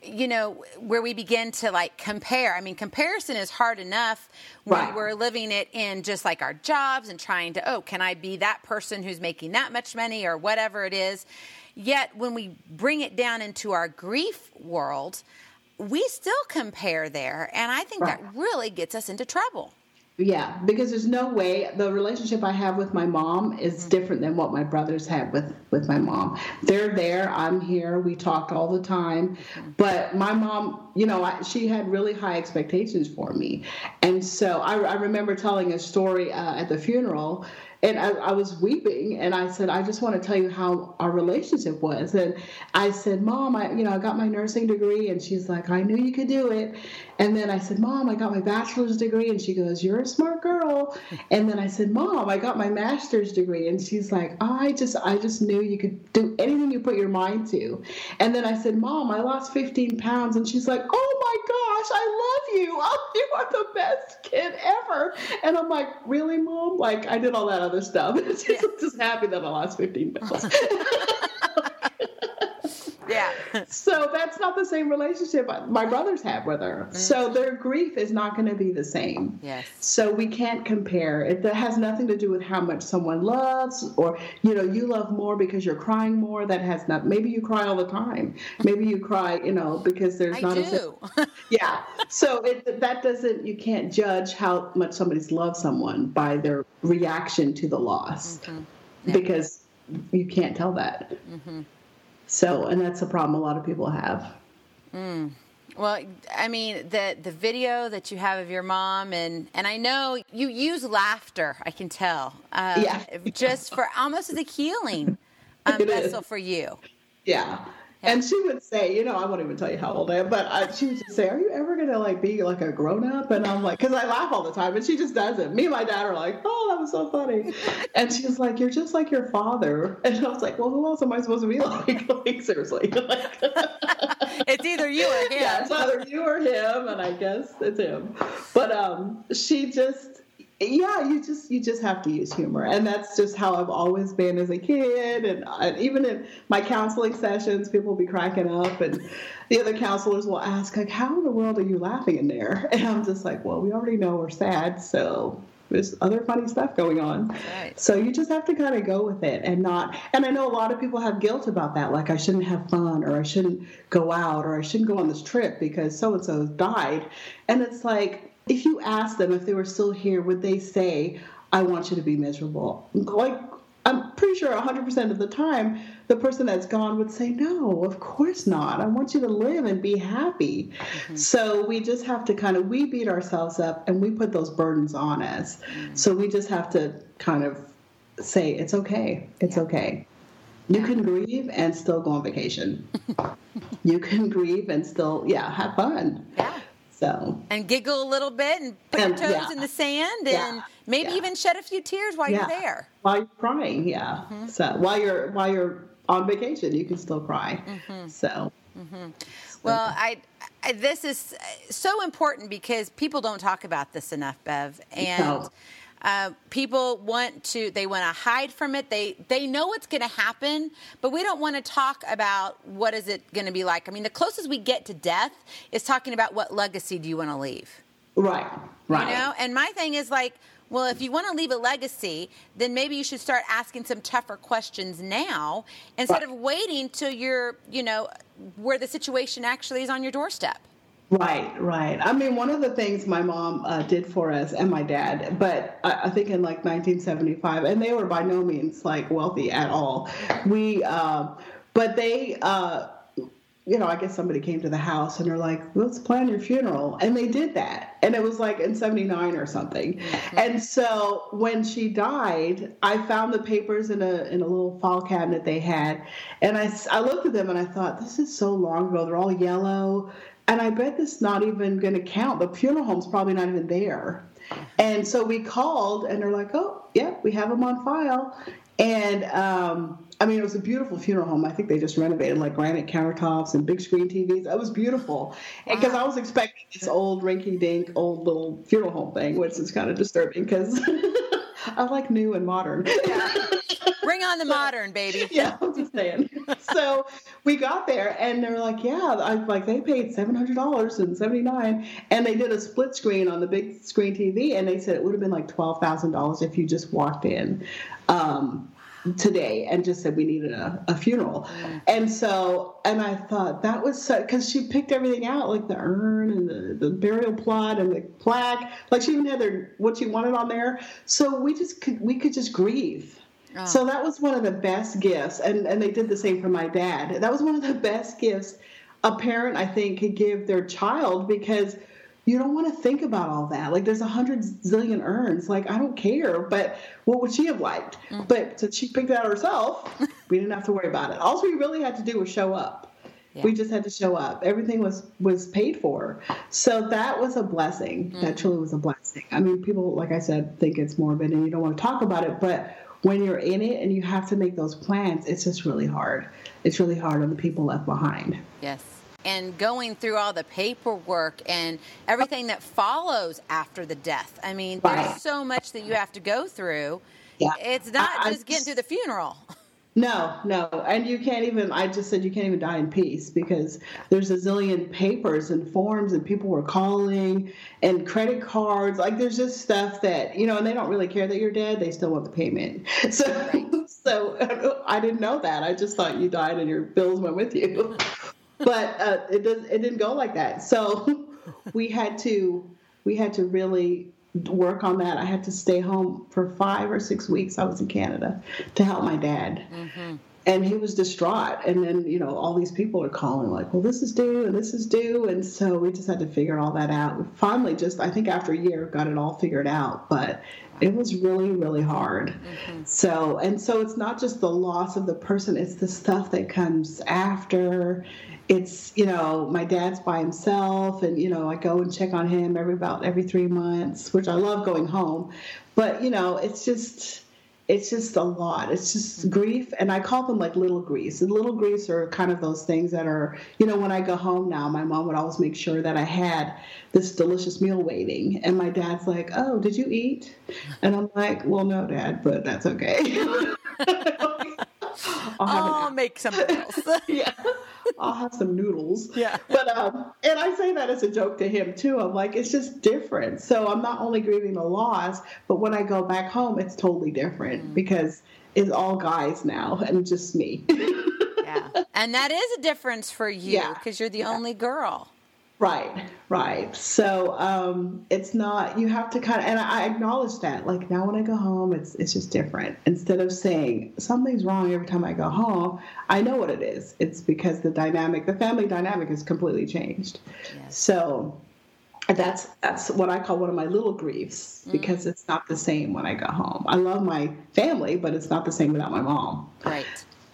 you know, where we begin to like compare. I mean, comparison is hard enough when Right. we're living it in just like our jobs and trying to, oh, can I be that person who's making that much money or whatever it is? Yet when we bring it down into our grief world, we still compare there. And I think Right. that really gets us into trouble. Yeah, because there's no way the relationship I have with my mom is Mm-hmm. different than what my brothers had with, with my mom. They're there, I'm here, we talk all the time. Mm-hmm. But my mom, you know, I, she had really high expectations for me. And so I, I remember telling a story uh, at the funeral, and I, I was weeping, and I said, I just want to tell you how our relationship was. And I said, Mom, I, you know, I got my nursing degree. And she's like, I knew you could do it. And then I said, Mom, I got my bachelor's degree. And she goes, you're a smart girl. And then I said, Mom, I got my master's degree. And she's like, I just, I just knew you could do anything you put your mind to. And then I said, Mom, I lost fifteen pounds. And she's like, oh my gosh, I love you. Oh, you are the best kid ever. And I'm like, really, Mom? Like, I did all that other stuff. She's Yeah. just happy that I lost fifteen pounds. Yeah. So that's not the same relationship my brothers have with her. So their grief is not going to be the same. Yes. So we can't compare. It that has nothing to do with how much someone loves, or, you know, you love more because you're crying more. That has not, maybe you cry all the time. Maybe you cry, you know, because there's I not do. a, yeah. So it, that doesn't, you can't judge how much somebody's loved someone by their reaction to the loss, Mm-hmm. because you can't tell that. Mm-hmm. So, and that's a problem a lot of people have. Mm. Well, I mean, the the video that you have of your mom, and, and I know you use laughter, I can tell. Uh, Yeah. Just for almost as a healing um, It is. vessel for you. Yeah. And she would say, you know, I won't even tell you how old I am, but I, she would just say, are you ever going to like be like a grown up? And I'm like, because I laugh all the time, and she just doesn't. Me and my dad are like, oh, that was so funny. And she's like, you're just like your father. And I was like, well, who else am I supposed to be like? Like, seriously. Like, It's either you or him. yeah, it's either you or him, and I guess it's him. But um, she just, yeah, you just you just have to use humor, and that's just how I've always been as a kid, and, and even in my counseling sessions, people will be cracking up, and the other counselors will ask, like, how in the world are you laughing in there? And I'm just like, well, we already know we're sad, so there's other funny stuff going on. Right. So you just have to kind of go with it and not, and I know a lot of people have guilt about that, like I shouldn't have fun, or I shouldn't go out, or I shouldn't go on this trip because so-and-so died. And it's like, if you ask them if they were still here, would they say, I want you to be miserable? Like, I'm pretty sure one hundred percent of the time, the person that's gone would say, no, of course not. I want you to live and be happy. Mm-hmm. So we just have to kind of, we beat ourselves up and we put those burdens on us. Mm-hmm. So we just have to kind of say, it's okay. It's yeah. okay. You yeah. can grieve and still go on vacation. You can grieve and still, yeah, have fun. Yeah. So. And giggle a little bit and put and, your toes yeah. in the sand and yeah. maybe yeah. even shed a few tears while yeah. you're there. While you're crying, yeah. Mm-hmm. So while you're while you're on vacation, you can still cry. Mm-hmm. So. Mm-hmm. Well, I, I this is so important because people don't talk about this enough, Bev, and. No. Uh, people want to, they want to hide from it. They they know what's going to happen, but we don't want to talk about what is it going to be like. I mean, the closest we get to death is talking about what legacy do you want to leave. Right, right. You know, and my thing is like, well, if you want to leave a legacy, then maybe you should start asking some tougher questions now instead right. of waiting till you're, you know, where the situation actually is on your doorstep. Right, right. I mean, one of the things my mom uh, did for us and my dad, but I, I think in like nineteen seventy-five, and they were by no means like wealthy at all. We, uh, but they, uh, you know, I guess somebody came to the house and they're like, let's plan your funeral. And they did that. And it was like in seventy-nine or something. Mm-hmm. And so when she died, I found the papers in a in a little file cabinet they had. And I, I looked at them and I thought, this is so long ago. They're all yellow. And I bet this is not even going to count. The funeral home's probably not even there. And so we called, and they're like, oh, yeah, we have them on file. And, um, I mean, it was a beautiful funeral home. I think they just renovated, like, granite countertops and big screen T Vs. It was beautiful. Because wow. I was expecting this old rinky-dink, old little funeral home thing, which is kind of disturbing because I like new and modern. Yeah. Bring on the modern, baby. Yeah, I'm just saying. So we got there and they were like, yeah, I, like they paid seven hundred dollars and seventy-nine, and they did a split screen on the big screen T V, and they said it would have been like twelve thousand dollars if you just walked in um, today and just said we needed a, a funeral. Mm. And so, and I thought that was so, because she picked everything out, like the urn and the, the burial plot and the plaque, like she even had their, what she wanted on there. So we just could, we could just grieve. Oh. So that was one of the best gifts, and, and they did the same for my dad. That was one of the best gifts a parent, I think, could give their child, because you don't want to think about all that. Like, there's a hundred zillion urns. Like, I don't care, but what would she have liked? Mm. But since she picked it out herself, we didn't have to worry about it. All we really had to do was show up. Yeah. We just had to show up. Everything was, was paid for. So that was a blessing. Mm. That truly was a blessing. I mean, people, like I said, think it's morbid and you don't want to talk about it, but when you're in it and you have to make those plans, it's just really hard. It's really hard on the people left behind. Yes. And going through all the paperwork and everything that follows after the death. I mean, there's right. so much that you have to go through. Yeah. It's not I, just getting through the funeral. No, no. And you can't even, I just said you can't even die in peace, because there's a zillion papers and forms and people were calling and credit cards. Like, there's just stuff that, you know, and they don't really care that you're dead. They still want the payment. So, so I didn't know that. I just thought you died and your bills went with you. But uh, it, does, it didn't go like that. So we had to, we had to really work on that. I had to stay home for five or six weeks. I was in Canada to help my dad. Mm-hmm. And he was distraught. And then, you know, all these people are calling like, well, this is due and this is due. And so we just had to figure all that out. We finally just, I think after a year, got it all figured out. But it was really, really hard. Mm-hmm. So, and so it's not just the loss of the person, it's the stuff that comes after. It's, you know, my dad's by himself, and, you know, I go and check on him every about every three months, which I love going home. But, you know, it's just, it's just a lot. It's just grief. And I call them like little griefs. And little griefs are kind of those things that are, you know, when I go home now, my mom would always make sure that I had this delicious meal waiting. And my dad's like, oh, did you eat? And I'm like, well, no, Dad, but that's okay. I'll, I'll make something else. Yeah. I'll have some noodles. Yeah. But, um, and I say that as a joke to him too. I'm like, it's just different. So I'm not only grieving the loss, but when I go back home, it's totally different mm. because it's all guys now and just me. Yeah. And that is a difference for you because yeah. you're the yeah. only girl. Right, right. So um, it's not, you have to kind of, and I acknowledge that. Like now when I go home, it's it's just different. Instead of saying something's wrong every time I go home, I know what it is. It's because the dynamic, the family dynamic has completely changed. Yes. So that's that's what I call one of my little griefs because mm. it's not the same when I go home. I love my family, but it's not the same without my mom. Right.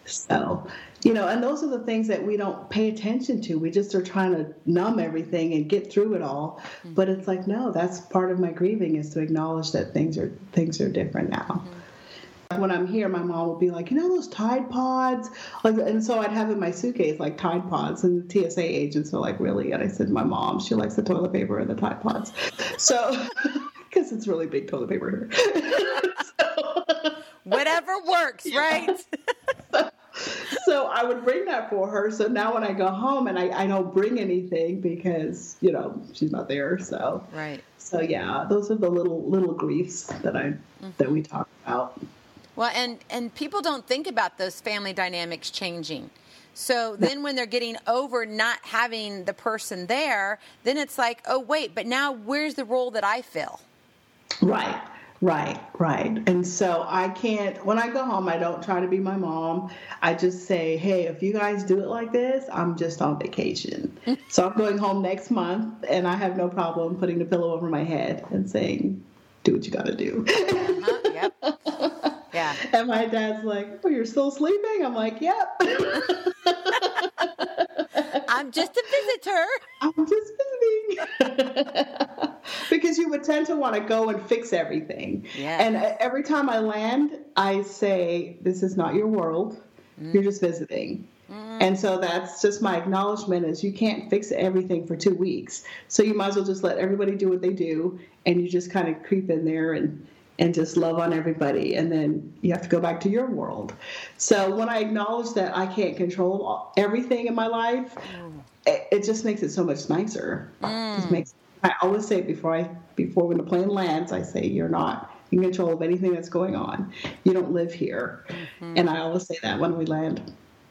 So, you know, and those are the things that we don't pay attention to. We just are trying to numb everything and get through it all. Mm-hmm. But it's like, no, that's part of my grieving is to acknowledge that things are things are different now. Mm-hmm. When I'm here, my mom will be like, you know, those Tide Pods? Like, and so I'd have in my suitcase like Tide Pods, and the T S A agents are like, really? And I said, my mom, she likes the toilet paper and the Tide Pods. So, because it's really big toilet paper here. So, whatever works, yeah. Right? so, So I would bring that for her. So now when I go home and I, I don't bring anything because, you know, she's not there. So, right. So yeah, those are the little, little griefs that I, mm-hmm. that we talk about. Well, and, and people don't think about those family dynamics changing. So then when they're getting over not having the person there, then it's like, oh, wait, but now where's the role that I fill? Right. Right, right. And so I can't, when I go home, I don't try to be my mom. I just say, hey, if you guys do it like this, I'm just on vacation. So I'm going home next month, and I have no problem putting the pillow over my head and saying, do what you got to do. Uh-huh, yep. Yeah. And my dad's like, oh, you're still sleeping? I'm like, yep. I'm just a visitor. I'm just visiting. Because you would tend to want to go and fix everything. Yes. And every time I land, I say, this is not your world. Mm. You're just visiting. Mm. And so that's just my acknowledgement is you can't fix everything for two weeks. So you might as well just let everybody do what they do. And you just kind of creep in there and and just love on everybody. And then you have to go back to your world. So when I acknowledge that I can't control everything in my life, mm. it, it just makes it so much nicer. Mm. It just makes, I always say before I, before when the plane lands, I say, you're not in control of anything that's going on. You don't live here. Mm-hmm. And I always say that when we land.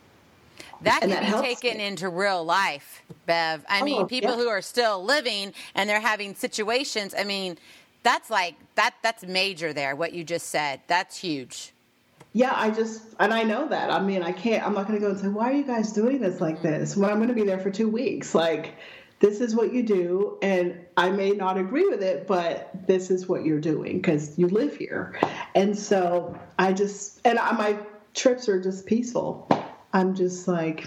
That can that be taken me. into real life, Bev. I oh, mean, people yeah. who are still living and they're having situations. I mean, that's like, that. that's major there, what you just said. That's huge. Yeah, I just, and I know that. I mean, I can't, I'm not going to go and say, why are you guys doing this like mm-hmm. this when I'm going to be there for two weeks? Like, this is what you do, and I may not agree with it, but this is what you're doing because you live here. And so I just, and I, my trips are just peaceful. I'm just like,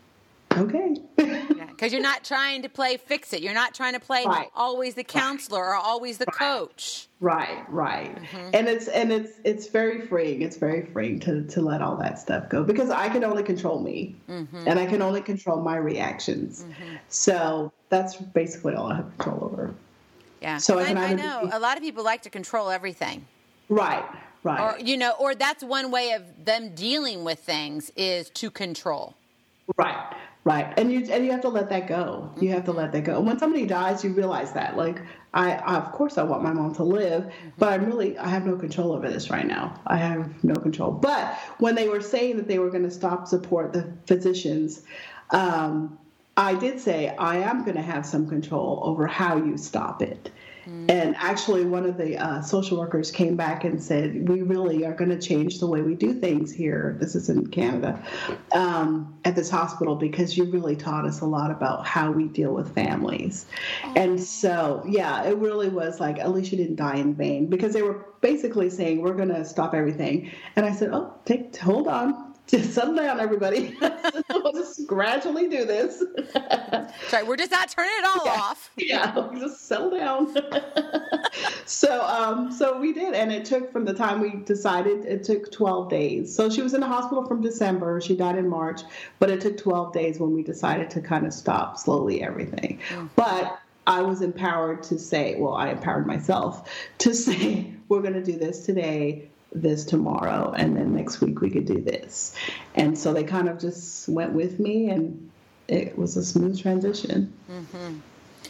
okay. Because yeah, you're not trying to play fix it. You're not trying to play right. always the counselor right. or always the right. coach. Right, right. Mm-hmm. And it's and it's it's very freeing. It's very freeing to, to let all that stuff go because I can only control me, mm-hmm. and I can only control my reactions. Mm-hmm. So that's basically all I have control over. Yeah. So I, I, I know be, a lot of people like to control everything. Right. Right. Or, you know, or that's one way of them dealing with things is to control. Right, right. And you and you have to let that go. You have to let that go. And when somebody dies, you realize that. Like, I, I of course I want my mom to live, mm-hmm. but I'm really, I have no control over this right now. I have no control. But when they were saying that they were going to stop support the physicians, um, I did say, I am going to have some control over how you stop it. And actually, one of the uh, social workers came back and said, we really are going to change the way we do things here. This is in Canada, um, at this hospital, because you really taught us a lot about how we deal with families. Oh. And so, yeah, it really was like, at least you didn't die in vain, because they were basically saying, we're going to stop everything. And I said, oh, take, hold on. Just settle down, everybody. We'll just gradually do this. Sorry, we're just not turning it all yeah. off. Yeah, just settle down. so, um, so we did, and it took from the time we decided. It took twelve days. So she was in the hospital from December. She died in March, but it took twelve days when we decided to kind of stop slowly everything. Mm-hmm. But I was empowered to say, well, I empowered myself to say, we're going to do this today, this tomorrow, and then next week we could do this. And so they kind of just went with me, and it was a smooth transition. Mm-hmm.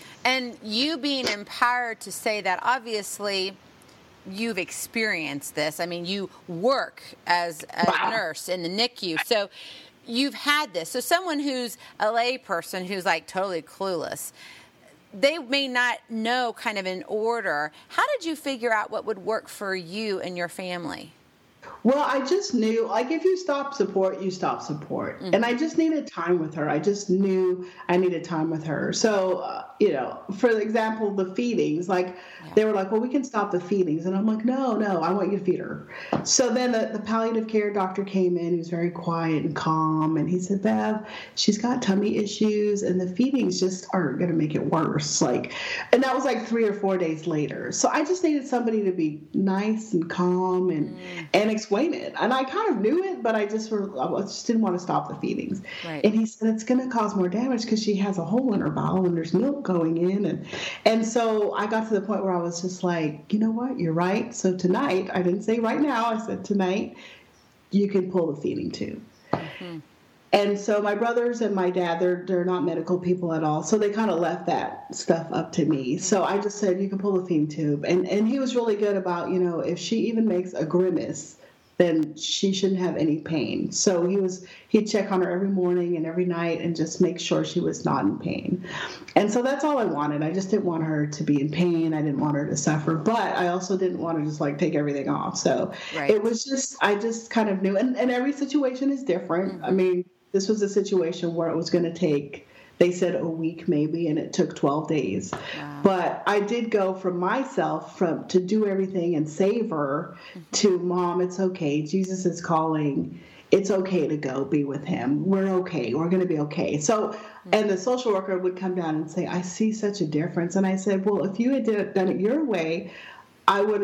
And you being empowered to say that, obviously you've experienced this. I mean, you work as a wow. nurse in the N I C U, so you've had this. So someone who's a lay person who's like totally clueless, they may not know kind of in order. How did you figure out what would work for you and your family? Well, I just knew, like, if you stop support, you stop support. Mm-hmm. And I just needed time with her. I just knew I needed time with her. So, uh, you know, for example, the feedings, like, yeah. they were like, well, we can stop the feedings. And I'm like, no, no, I want you to feed her. So then the, the palliative care doctor came in. He was very quiet and calm. And he said, Bev, she's got tummy issues, and the feedings just are going to make it worse. Like, and that was like three or four days later. So I just needed somebody to be nice and calm and, mm. and explain it. And I kind of knew it, but I just were, I just didn't want to stop the feedings. Right. And he said, it's going to cause more damage because she has a hole in her bowel and there's milk going in. And, and so I got to the point where I was just like, you know what? You're right. So tonight, I didn't say right now, I said tonight, you can pull the feeding tube. Mm-hmm. And so my brothers and my dad, they're they're not medical people at all. So they kind of left that stuff up to me. So I just said, you can pull the feeding tube. And, and he was really good about, you know, if she even makes a grimace, then she shouldn't have any pain. So he was, he'd check on her every morning and every night and just make sure she was not in pain. And so that's all I wanted. I just didn't want her to be in pain. I didn't want her to suffer, but I also didn't want to just like take everything off. So right. it was just, I just kind of knew, and, and every situation is different. Mm-hmm. I mean, this was a situation where it was going to take, they said a week maybe, and it took twelve days. Wow. But I did go from myself from to do everything and save her mm-hmm. to, Mom, it's okay. Jesus is calling. It's okay to go be with him. We're okay. We're going to be okay. So, mm-hmm. and the social worker would come down and say, I see such a difference. And I said, well, if you had done it your way, I would have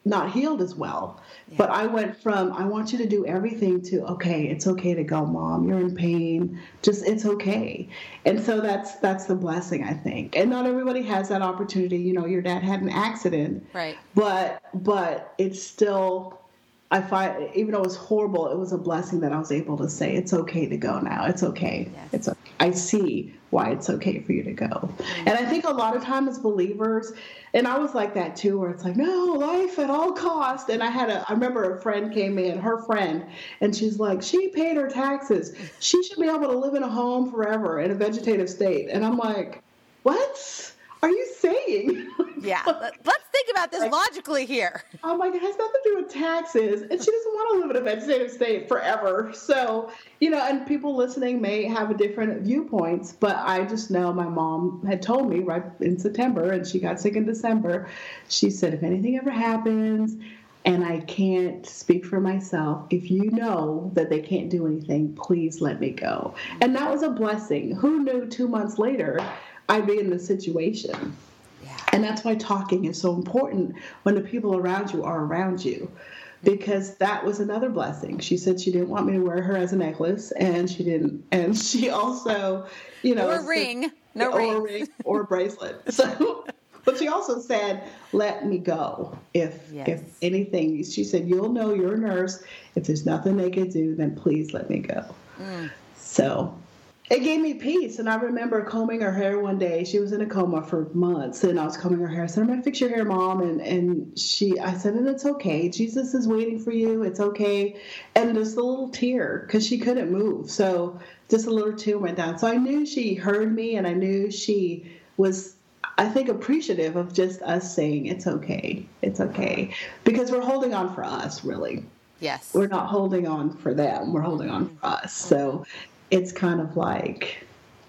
not healed as well. Yeah. But I went from, I want you to do everything to, okay, it's okay to go, Mom. You're in pain. Just, it's okay. And so that's that's the blessing, I think. And not everybody has that opportunity. You know, your dad had an accident. Right. But but it's still, I find, even though it was horrible, it was a blessing that I was able to say, it's okay to go now. It's okay. Yes. It's okay. I see why it's okay for you to go. Mm-hmm. And I think a lot of times as believers, and I was like that too, where it's like, no, life at all cost. And I had a, I remember a friend came in, her friend, and she's like, she paid her taxes. She should be able to live in a home forever in a vegetative state. And I'm like, what are you saying? Yeah. Let's think about this logically here. I'm like, it has nothing to do with taxes. And she doesn't want to live in a vegetative state forever. So, you know, and people listening may have a different viewpoints, but I just know my mom had told me right in September, and she got sick in December. She said, if anything ever happens and I can't speak for myself, if you know that they can't do anything, please let me go. And that was a blessing. Who knew two months later I'd be in this situation? And that's why talking is so important when the people around you are around you, because that was another blessing. She said she didn't want me to wear her as a necklace, and she didn't, and she also, you know, or a ring, no or ring, a ring or a bracelet. So, but she also said, "Let me go if yes. if anything." She said, "You'll know you're a nurse. If there's nothing they can do, then please let me go." Mm. So. It gave me peace. And I remember combing her hair one day. She was in a coma for months, and I was combing her hair. I said, I'm going to fix your hair, Mom. And, and she, I said, and it's okay. Jesus is waiting for you. It's okay. And just a little tear, because she couldn't move. So just a little tear went down. So I knew she heard me, and I knew she was, I think, appreciative of just us saying, it's okay. It's okay. Because we're holding on for us, really. Yes. We're not holding on for them. We're holding on for us. So it's kind of like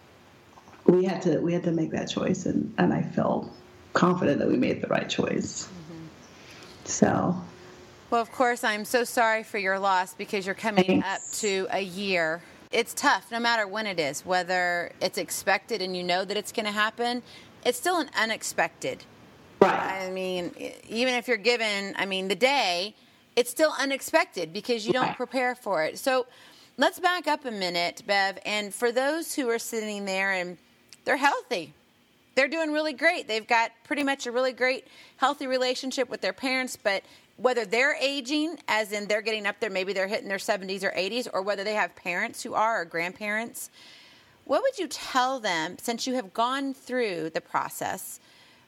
we had to we had to make that choice, and, and I felt confident that we made the right choice. Mm-hmm. So, well, of course, I'm so sorry for your loss, because you're coming Thanks. up to a year. It's tough, no matter when it is, whether it's expected and you know that it's going to happen. It's still an unexpected. Right. I mean, even if you're given, I mean, the day, it's still unexpected because you don't right. prepare for it. So. Let's back up a minute, Bev, and for those who are sitting there and they're healthy, they're doing really great. They've got pretty much a really great, healthy relationship with their parents, but whether they're aging, as in they're getting up there, maybe they're hitting their seventies or eighties, or whether they have parents who are, or grandparents, what would you tell them, since you have gone through the process,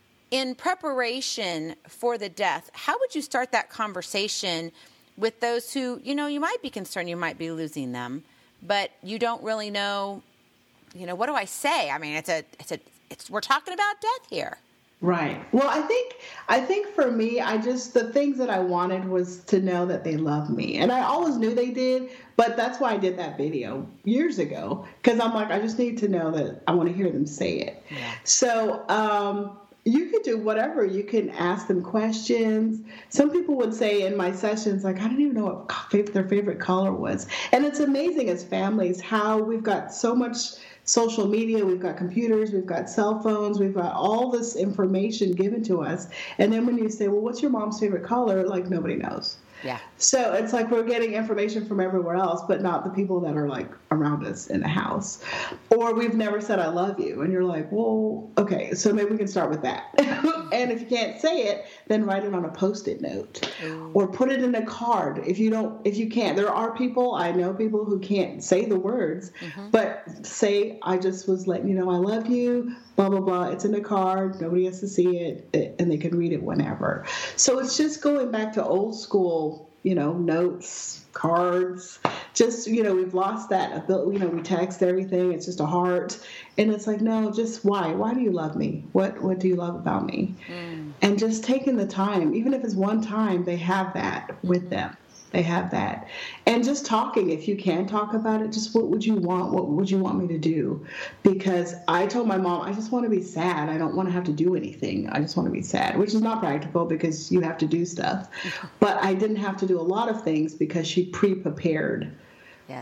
in preparation for the death? How would you start that conversation with those who, you know, you might be concerned you might be losing them, but you don't really know, you know, what do I say? I mean, it's a, it's a, it's, we're talking about death here. Right. Well, I think, I think for me, I just, the things that I wanted was to know that they love me. And I always knew they did, but that's why I did that video years ago. Cause I'm like, I just need to know that I want to hear them say it. Yeah. So, um, you could do whatever. You can ask them questions. Some people would say in my sessions, like, I don't even know what their favorite color was. And it's amazing as families how we've got so much social media, we've got computers, we've got cell phones, we've got all this information given to us. And then when you say, well, what's your mom's favorite color? Like, nobody knows. Yeah. So it's like we're getting information from everywhere else, but not the people that are like around us in the house. Or we've never said, I love you. And you're like, well, okay, so maybe we can start with that. And if you can't say it, then write it on a Post-it note mm. or put it in a card. If you don't, if you can't, there are people, I know people who can't say the words, mm-hmm. but say, I just was letting you know, I love you, blah, blah, blah. It's in a card. Nobody has to see it, and they can read it whenever. So it's just going back to old school, you know, notes, cards, just, you know, we've lost that ability, you know, we text everything. It's just a heart. And it's like, no, just why? Why do you love me? What, what do you love about me? Mm. And just taking the time, even if it's one time, they have that with them. They have that. And just talking, if you can talk about it, just what would you want? What would you want me to do? Because I told my mom, I just want to be sad. I don't want to have to do anything. I just want to be sad, which is not practical because you have to do stuff. But I didn't have to do a lot of things because she pre-prepared. Yes.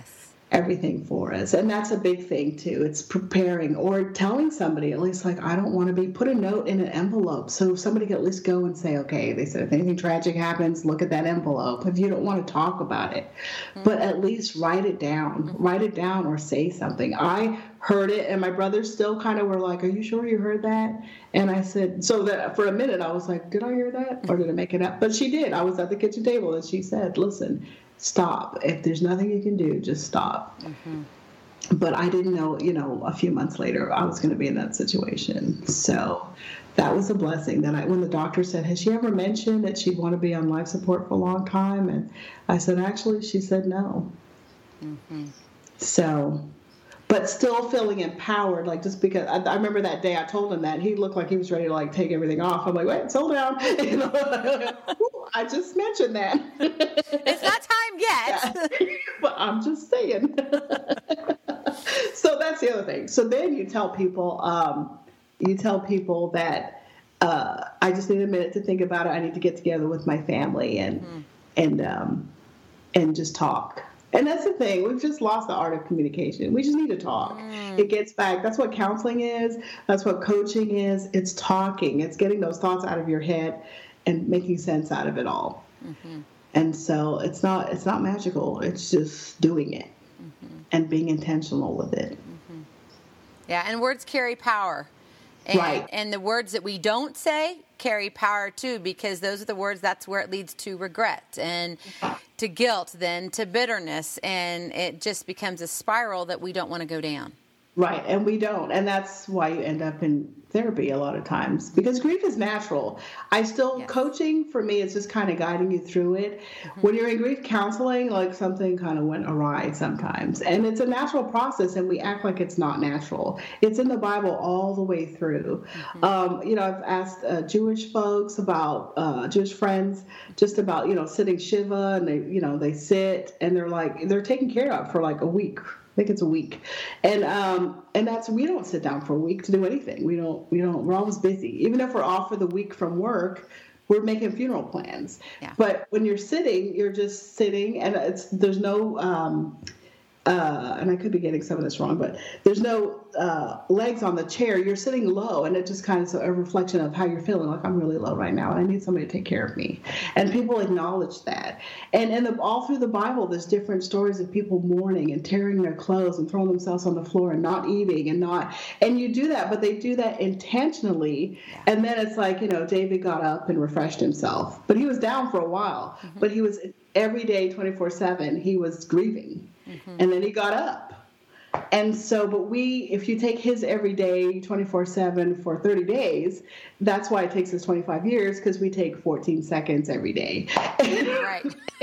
everything for us. And that's a big thing too. It's preparing or telling somebody at least like, I don't want to be, put a note in an envelope. So somebody can at least go and say, okay, they said, if anything tragic happens, look at that envelope. If you don't want to talk about it, mm-hmm. but at least write it down, mm-hmm. write it down or say something. I heard it and my brothers still kind of were like, are you sure you heard that? And I said, so that for a minute I was like, did I hear that? Or did I make it up? But she did. I was at the kitchen table and she said, listen, stop. If there's nothing you can do, just stop. Mm-hmm. But I didn't know, you know, a few months later I was going to be in that situation. So that was a blessing that I, when the doctor said, has she ever mentioned that she'd want to be on life support for a long time? And I said, actually, she said no. Mm-hmm. So, but still feeling empowered, like just because I, I remember that day I told him that he looked like he was ready to like take everything off. I'm like, wait, slow down. You know, I just mentioned that. It's not time yet. Yeah. But I'm just saying. So that's the other thing. So then you tell people, um, you tell people that uh, I just need a minute to think about it. I need to get together with my family and mm. and um, and just talk. And that's the thing. We've just lost the art of communication. We just need to talk. Mm. It gets back. That's what counseling is. That's what coaching is. It's talking. It's getting those thoughts out of your head and making sense out of it all. Mm-hmm. And so it's not it's not magical. It's just doing it mm-hmm. and being intentional with it. Mm-hmm. Yeah, and words carry power. And, right. And the words that we don't say carry power too, because those are the words, that's where it leads to regret and to guilt, then to bitterness. And it just becomes a spiral that we don't want to go down. Right. And we don't. And that's why you end up in therapy a lot of times, because grief is natural. I still, yes. coaching for me is just kind of guiding you through it. Mm-hmm. When you're in grief counseling, like something kind of went awry sometimes. And it's a natural process and we act like it's not natural. It's in the Bible all the way through. Mm-hmm. Um, you know, I've asked uh, Jewish folks about, uh, Jewish friends, just about, you know, sitting Shiva, and they, you know, they sit and they're like, they're taken care of for like a week. I think it's a week. And um, and that's, we don't sit down for a week to do anything. We don't, we don't, we're always busy. Even if we're off for the week from work, we're making funeral plans. Yeah. But when you're sitting, you're just sitting and it's, there's no, um, uh, and I could be getting some of this wrong, but there's no uh, legs on the chair. You're sitting low, and it just kind of is a reflection of how you're feeling. Like, I'm really low right now, and I need somebody to take care of me. And people acknowledge that. And and the, all through the Bible, there's different stories of people mourning and tearing their clothes and throwing themselves on the floor and not eating and not. And you do that, but they do that intentionally. And then it's like, you know, David got up and refreshed himself, but he was down for a while. Mm-hmm. But he was every day, twenty-four seven, he was grieving. Mm-hmm. And then he got up. And so, but we, if you take his every day, twenty-four seven for thirty days, that's why it takes us twenty-five years, because we take fourteen seconds every day. Right.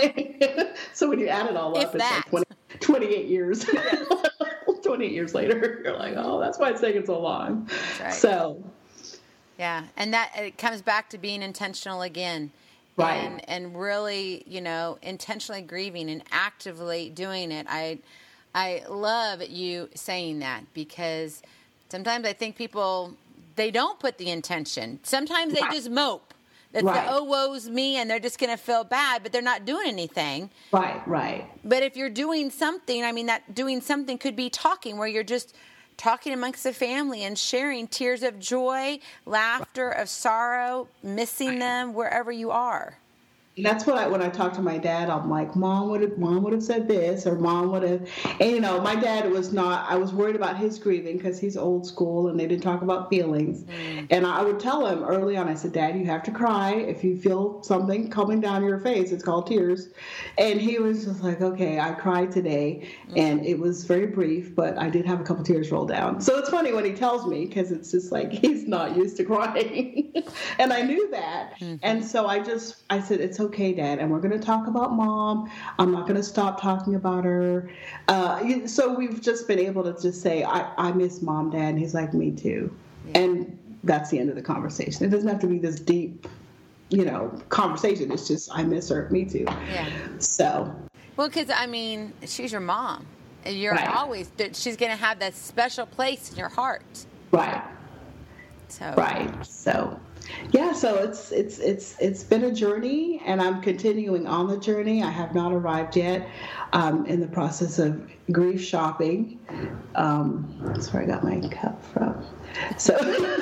So when you add it all if up, it's that. like twenty, twenty-eight years. twenty-eight years later, you're like, oh, that's why it's taking so long. That's right. So. Yeah. And that, it comes back to being intentional again. Right. And, and really, you know, intentionally grieving and actively doing it. I I love you saying that, because sometimes I think people, they don't put the intention. Sometimes they right. just mope. It's right. the, oh, woe's me, and they're just going to feel bad, but they're not doing anything. Right, right. But if you're doing something, I mean, that doing something could be talking, where you're just talking amongst the family and sharing tears of joy, laughter, of sorrow, missing them wherever you are. That's what I, when I talk to my dad, I'm like, mom would have, mom would have said this, or mom would have, and you know, my dad was not, I was worried about his grieving because he's old school and they didn't talk about feelings. Mm. And I would tell him early on, I said, Dad, you have to cry. If you feel something coming down your face, it's called tears. And he was just like, okay, I cried today. Mm. And it was very brief, but I did have a couple tears roll down. So it's funny when he tells me, because it's just like, he's not used to crying. And I knew that. Mm-hmm. And so I just, I said, it's okay, Dad, and we're going to talk about Mom. I'm not going to stop talking about her. Uh, so we've just been able to just say, I, I miss Mom, Dad. And he's like, me too. Yeah. And that's the end of the conversation. It doesn't have to be this deep, you know, conversation. It's just, I miss her. Me too. Yeah. So. Well, because, I mean, she's your mom. You're right. always, she's going to have that special place in your heart. Right. So. Right. So. Yeah, so it's it's it's it's been a journey, and I'm continuing on the journey. I have not arrived yet. I'm in the process of grief shopping. Um, that's where I got my cup from. So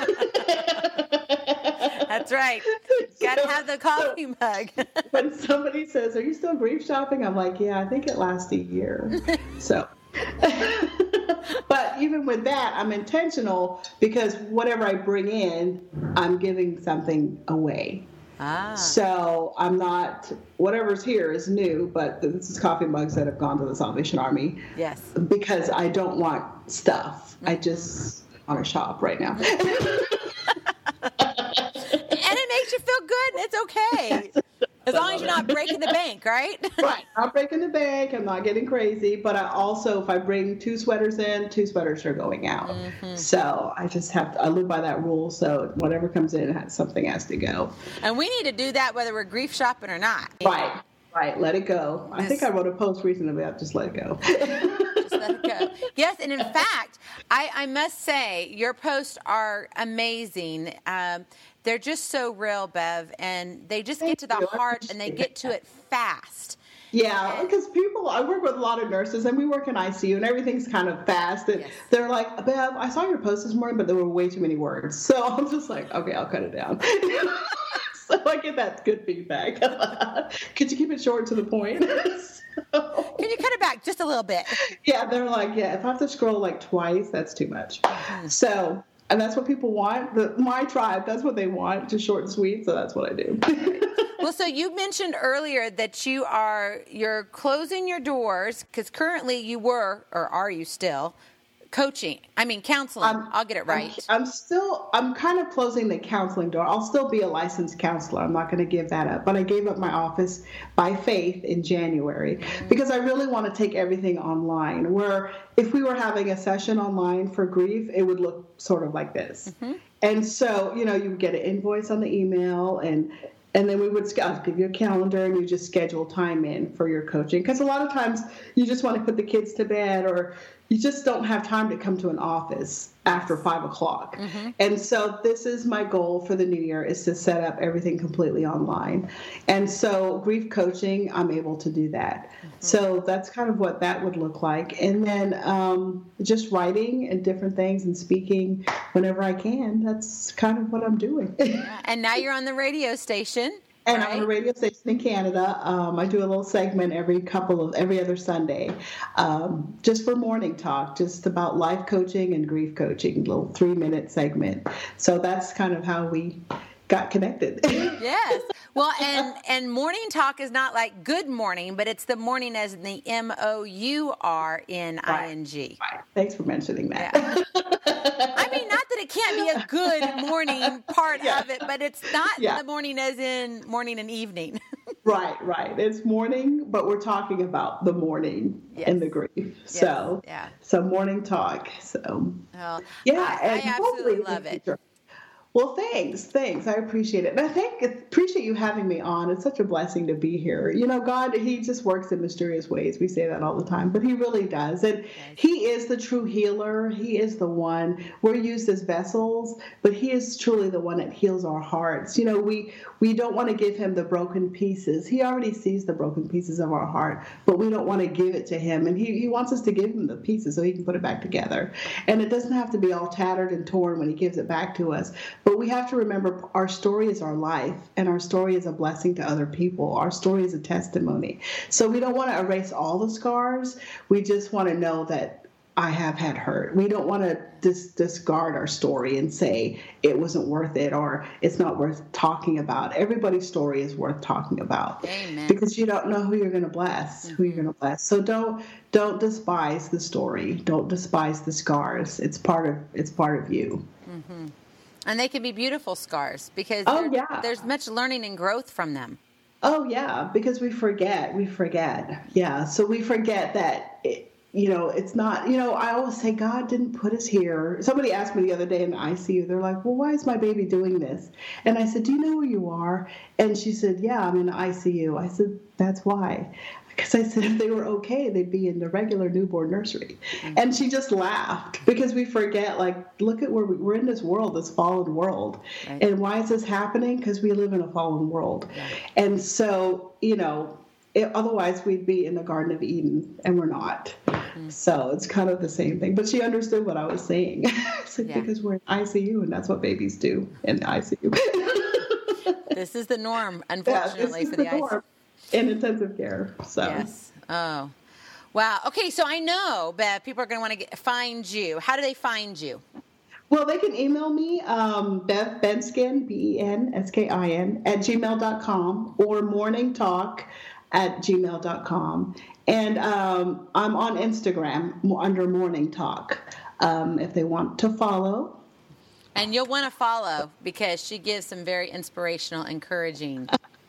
that's right. Got to have the coffee so, mug. When somebody says, "Are you still grief shopping?" I'm like, "Yeah, I think it lasts a year." So. But even with that, I'm intentional because whatever I bring in, I'm giving something away. Ah. So I'm not, whatever's here is new, but this is coffee mugs that have gone to the Salvation Army. Yes. Because I don't want stuff. Mm-hmm. I just want to shop right now. And it makes you feel good, and it's okay. As long as you're not breaking the bank, right? Right. I'm not breaking the bank. I'm not getting crazy. But I also, if I bring two sweaters in, two sweaters are going out. Mm-hmm. So I just have to, I live by that rule. So whatever comes in, something has to go. And we need to do that whether we're grief shopping or not. Right. Right. Let it go. This, I think I wrote a post recently about just let it go. Just let it go. Yes. And in fact, I, I must say your posts are amazing. Um, They're just so real, Bev, and they just Thank get to the you. heart, and they get to it fast. Yeah, because people, I work with a lot of nurses, and we work in I C U, and everything's kind of fast. And yes. They're like, Bev, I saw your post this morning, but there were way too many words. So I'm just like, okay, I'll cut it down. So I get that good feedback. Could you keep it short to the point? So, can you cut it back just a little bit? Yeah, they're like, yeah, if I have to scroll like twice, that's too much. Mm-hmm. So... And that's what people want. The, my tribe, that's what they want, just short and sweet. So that's what I do. Well, so you mentioned earlier that you are, you're closing your doors because currently you were, or are you still, coaching, I mean counseling. Um, I'll get it right. I'm, I'm still, I'm kind of closing the counseling door. I'll still be a licensed counselor. I'm not going to give that up. But I gave up my office by faith in January mm-hmm. because I really want to take everything online, where if we were having a session online for grief, it would look sort of like this. Mm-hmm. And so, you know, you would get an invoice on the email, and And then we would I'll give you a calendar, and you just schedule time in for your coaching. Because a lot of times you just want to put the kids to bed, or you just don't have time to come to an office after five o'clock. Mm-hmm. And so this is my goal for the new year, is to set up everything completely online. And so grief coaching, I'm able to do that. Mm-hmm. So that's kind of what that would look like. And then um, just writing and different things and speaking whenever I can. That's kind of what I'm doing. And now you're on the radio station. And right. I'm on a radio station in Canada. Um, I do a little segment every couple of every other Sunday, um, just for morning talk, just about life coaching and grief coaching, a little three minute segment. So that's kind of how we got connected. Yes. Well, and, and morning talk is not like good morning, but it's the morning as in the M O U R N I N G. Right. Right. Thanks for mentioning that. Yeah. I mean, not that it can't be a good morning part yeah. of it, but it's not yeah. the morning as in morning and evening. Right, right. It's morning, but we're talking about the morning yes. and the grief. Yes. So, yeah. so morning talk. So, well, yeah, I, and I absolutely love it. Future. Well, thanks, thanks. I appreciate it. And I think appreciate you having me on. It's such a blessing to be here. You know, God, he just works in mysterious ways. We say that all the time, but he really does. And he is the true healer. He is the one. We're used as vessels, but he is truly the one that heals our hearts. You know, we, we don't want to give him the broken pieces. He already sees the broken pieces of our heart, but we don't want to give it to him. And he, he wants us to give him the pieces so he can put it back together. And it doesn't have to be all tattered and torn when he gives it back to us. But we have to remember our story is our life, and our story is a blessing to other people. Our story is a testimony. So we don't want to erase all the scars. We just want to know that I have had hurt. We don't want to dis- discard our story and say it wasn't worth it or it's not worth talking about. Everybody's story is worth talking about. Amen. Because you don't know who you're going to bless, mm-hmm. who you're going to bless. So don't don't despise the story. Don't despise the scars. It's part of it's part of you. Mm-hmm. And they can be beautiful scars because oh, yeah. there's much learning and growth from them. Oh, yeah, because we forget. We forget. Yeah, so we forget that, it, you know, it's not, you know, I always say God didn't put us here. Somebody asked me the other day in the I C U, they're like, well, why is my baby doing this? And I said, do you know where you are? And she said, yeah, I'm in the I C U. I said, that's why. Because I said if they were okay, they'd be in the regular newborn nursery. Mm-hmm. And she just laughed because we forget, like, look at where we, we're in this world, this fallen world. Right. And why is this happening? Because we live in a fallen world. Yeah. And so, you know, it, otherwise we'd be in the Garden of Eden, and we're not. Mm-hmm. So it's kind of the same thing. But she understood what I was saying. It's like, yeah. Because we're in I C U, and that's what babies do in the I C U. This is the norm, unfortunately, yeah, for the, the I C U. In intensive care. So yes. Oh, wow. Okay, so I know, Bev, people are going to want to find you. How do they find you? Well, they can email me, um, Bev Benskin, B E N S K I N, at gmail dot com or morning talk at gmail dot com. And um, I'm on Instagram under Morning Talk um, if they want to follow. And you'll want to follow because she gives some very inspirational, encouraging.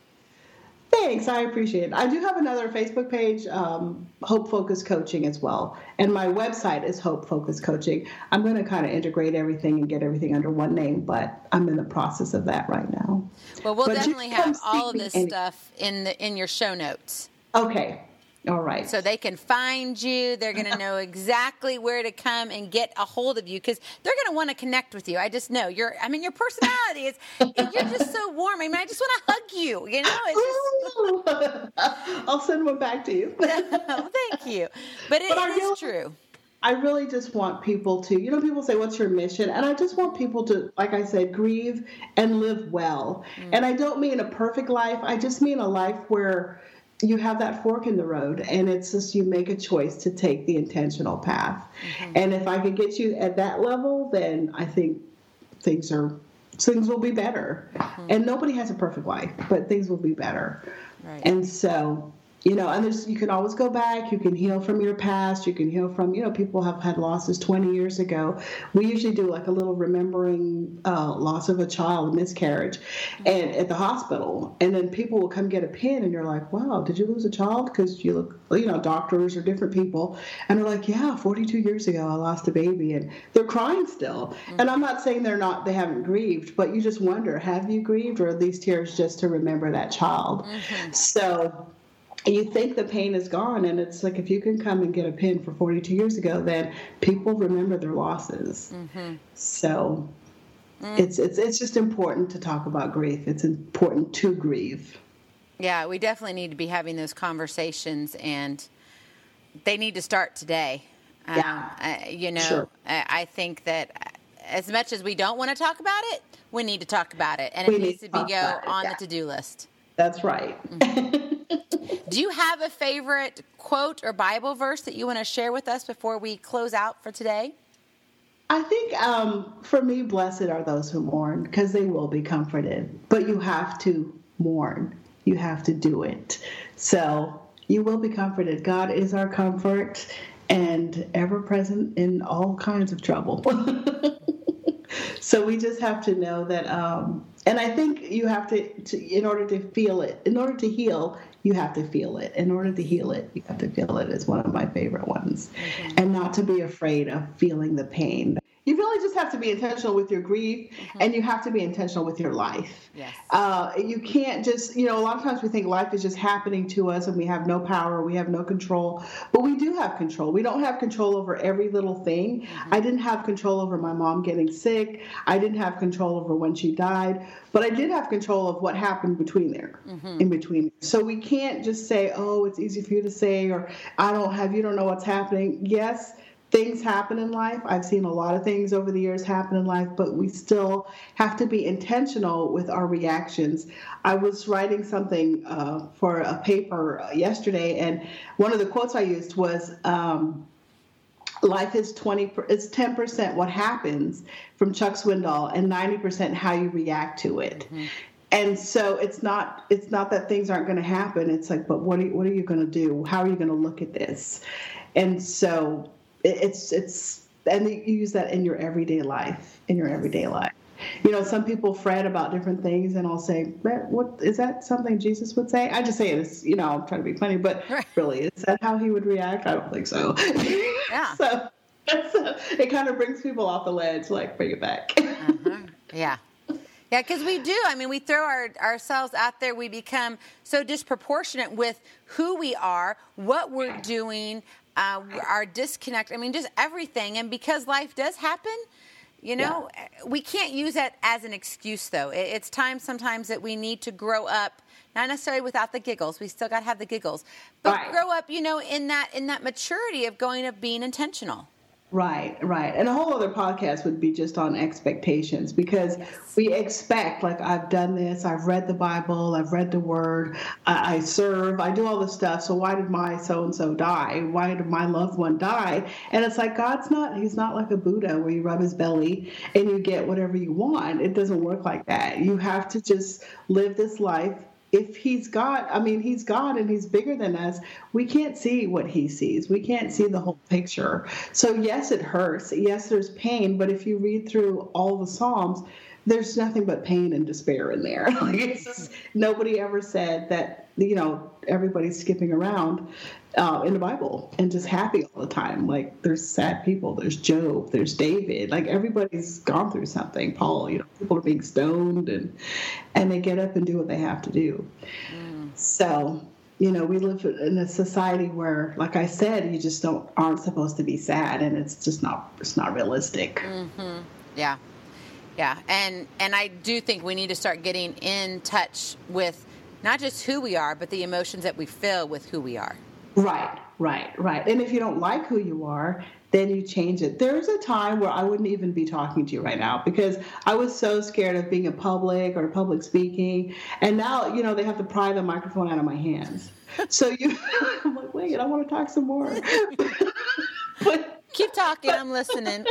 Thanks, I appreciate it. I do have another Facebook page, um, Hope Focus Coaching as well. And my website is Hope Focus Coaching. I'm going to kind of integrate everything and get everything under one name, but I'm in the process of that right now. Well, we'll but definitely have all of this any- stuff in the in your show notes. Okay. All right. So they can find you. They're going to know exactly where to come and get a hold of you because they're going to want to connect with you. I just know your. I mean, your personality is. You're just so warm. I mean, I just want to hug you. You know. It's just... I'll send one back to you. Oh, thank you. But it, but it is really, true. I really just want people to. You know, people say, "What's your mission?" And I just want people to, like I said, grieve and live well. Mm. And I don't mean a perfect life. I just mean a life where you have that fork in the road, and it's just you make a choice to take the intentional path. Mm-hmm. And if I could get you at that level, then I think things are things will be better. Mm-hmm. And nobody has a perfect life, but things will be better. Right. And so, you know, and there's, you can always go back. You can heal from your past. You can heal from, you know, people have had losses twenty years ago. We usually do like a little remembering uh, loss of a child, miscarriage, and at the hospital. And then people will come get a pin, and you're like, wow, did you lose a child? Because you look, you know, doctors or different people. And they're like, yeah, forty-two years ago, I lost a baby. And they're crying still. Mm-hmm. And I'm not saying they're not, they haven't grieved, but you just wonder, have you grieved, or are these tears just to remember that child? Mm-hmm. So you think the pain is gone, and it's like if you can come and get a pin for forty-two years ago, then people remember their losses. Mm-hmm. So mm. it's it's it's just important to talk about grief. It's important to grieve. Yeah, we definitely need to be having those conversations, and they need to start today. Yeah, um, I, you know, sure. I, I think that as much as we don't want to talk about it, we need to talk about it, and we it needs to, to be go it, on yeah. the to-do list. That's right. Mm-hmm. Do you have a favorite quote or Bible verse that you want to share with us before we close out for today? I think um, for me, blessed are those who mourn, because they will be comforted. But you have to mourn. You have to do it. So you will be comforted. God is our comfort and ever present in all kinds of trouble. So we just have to know that, um, and I think you have to, to, in order to feel it, in order to heal, you have to feel it. In order to heal it, you have to feel it is one of my favorite ones. Mm-hmm. And not to be afraid of feeling the pain. You really just have to be intentional with your grief, mm-hmm. and you have to be intentional with your life. Yes. Uh, you can't just, you know, a lot of times we think life is just happening to us and we have no power, we have no control, but we do have control. We don't have control over every little thing. Mm-hmm. I didn't have control over my mom getting sick. I didn't have control over when she died, but I did have control of what happened between there, mm-hmm. in between. So we can't just say, oh, it's easy for you to say, or I don't have, you don't know what's happening. Yes, things happen in life. I've seen a lot of things over the years happen in life, but we still have to be intentional with our reactions. I was writing something uh, for a paper yesterday, and one of the quotes I used was, um, life is twenty, it's ten percent what happens, from Chuck Swindoll, and ninety percent how you react to it. Mm-hmm. And so it's not it's not that things aren't going to happen. It's like, but what are you, what are you going to do? How are you going to look at this? And so it's it's and you use that in your everyday life, in your everyday life. You know, some people fret about different things, and I'll say, "What is that? Something Jesus would say?" I just say it as, you know, I'm trying to be funny, but really, is that how he would react? I don't think so. Yeah. so, so it kind of brings people off the ledge, like bring it back. uh-huh. Yeah. Yeah, because we do. I mean, we throw our, ourselves out there. We become so disproportionate with who we are, what we're doing, uh, our disconnect. I mean, just everything. And because life does happen, you know, yeah. we can't use that as an excuse, though. It's time sometimes that we need to grow up, not necessarily without the giggles. We still got to have the giggles. But right. grow up, you know, in that in that maturity of going of being intentional. Right, right. And a whole other podcast would be just on expectations, because yes. we expect, like, I've done this, I've read the Bible, I've read the Word, I, I serve, I do all this stuff. So why did my so-and-so die? Why did my loved one die? And it's like, God's not, he's not like a Buddha where you rub his belly and you get whatever you want. It doesn't work like that. You have to just live this life. If he's God, I mean, he's God and he's bigger than us. We can't see what he sees. We can't see the whole picture. So yes, it hurts. Yes, there's pain. But if you read through all the Psalms, there's nothing but pain and despair in there. Like, it's just, nobody ever said that, you know, everybody's skipping around uh, in the Bible and just happy all the time. Like, there's sad people. There's Job. There's David. Like, everybody's gone through something. Paul, you know, people are being stoned and and they get up and do what they have to do. Mm. So, you know, we live in a society where, like I said, you just don't aren't supposed to be sad, and it's just not it's not realistic. Mm-hmm. Yeah. Yeah, and and I do think we need to start getting in touch with not just who we are, but the emotions that we feel with who we are. Right, right, right. And if you don't like who you are, then you change it. There's a time where I wouldn't even be talking to you right now because I was so scared of being in public or public speaking. And now, you know, they have to pry the microphone out of my hands. So you, I'm like, wait, I want to talk some more. but, Keep talking, but, I'm listening.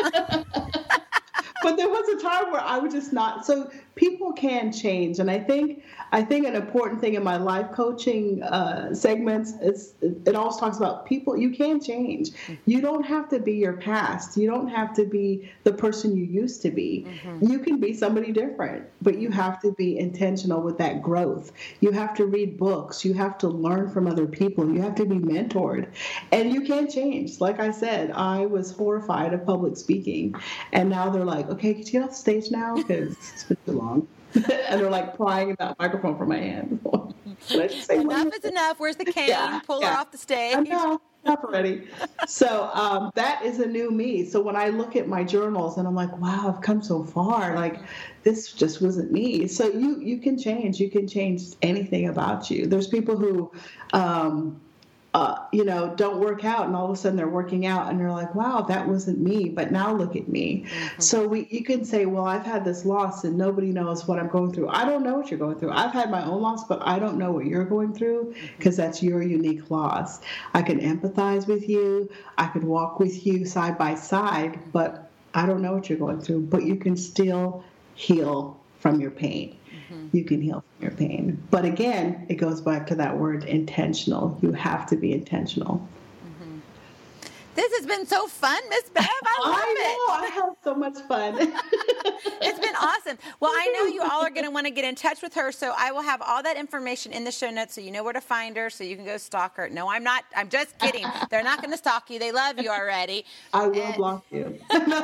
But there was a time where I would just not. So people can change, and I think I think an important thing in my life coaching uh, segments is it always talks about people. You can change. You don't have to be your past. You don't have to be the person you used to be. Mm-hmm. You can be somebody different, but you have to be intentional with that growth. You have to read books. You have to learn from other people. You have to be mentored, and you can change. Like I said, I was horrified of public speaking, and now they're like, okay, could you get off the stage now? Because it's been too long. And they're like prying that microphone from my hand. Enough is enough. Where's the cane? Yeah, Pull yeah. her off the stage. Enough, enough already. So um, that is a new me. So when I look at my journals and I'm like, wow, I've come so far. Like, this just wasn't me. So you, you can change. You can change anything about you. There's people who... Um, Uh, you know, don't work out, and all of a sudden they're working out, and they're like, wow, that wasn't me, but now look at me. Mm-hmm. So we, you can say, well, I've had this loss, and nobody knows what I'm going through. I don't know what you're going through. I've had my own loss, but I don't know what you're going through, because that's your unique loss. I can empathize with you. I could walk with you side by side, but I don't know what you're going through. But you can still heal from your pain. You can heal from your pain. But again, it goes back to that word intentional. You have to be intentional. Mm-hmm. This has been so fun, Miss Bev. I love I know. it. I have so much fun. It's been awesome. Well, I know you all are going to want to get in touch with her, so I will have all that information in the show notes so you know where to find her, so you can go stalk her. No, I'm not. I'm just kidding. They're not going to stalk you. They love you already. I will and, block you.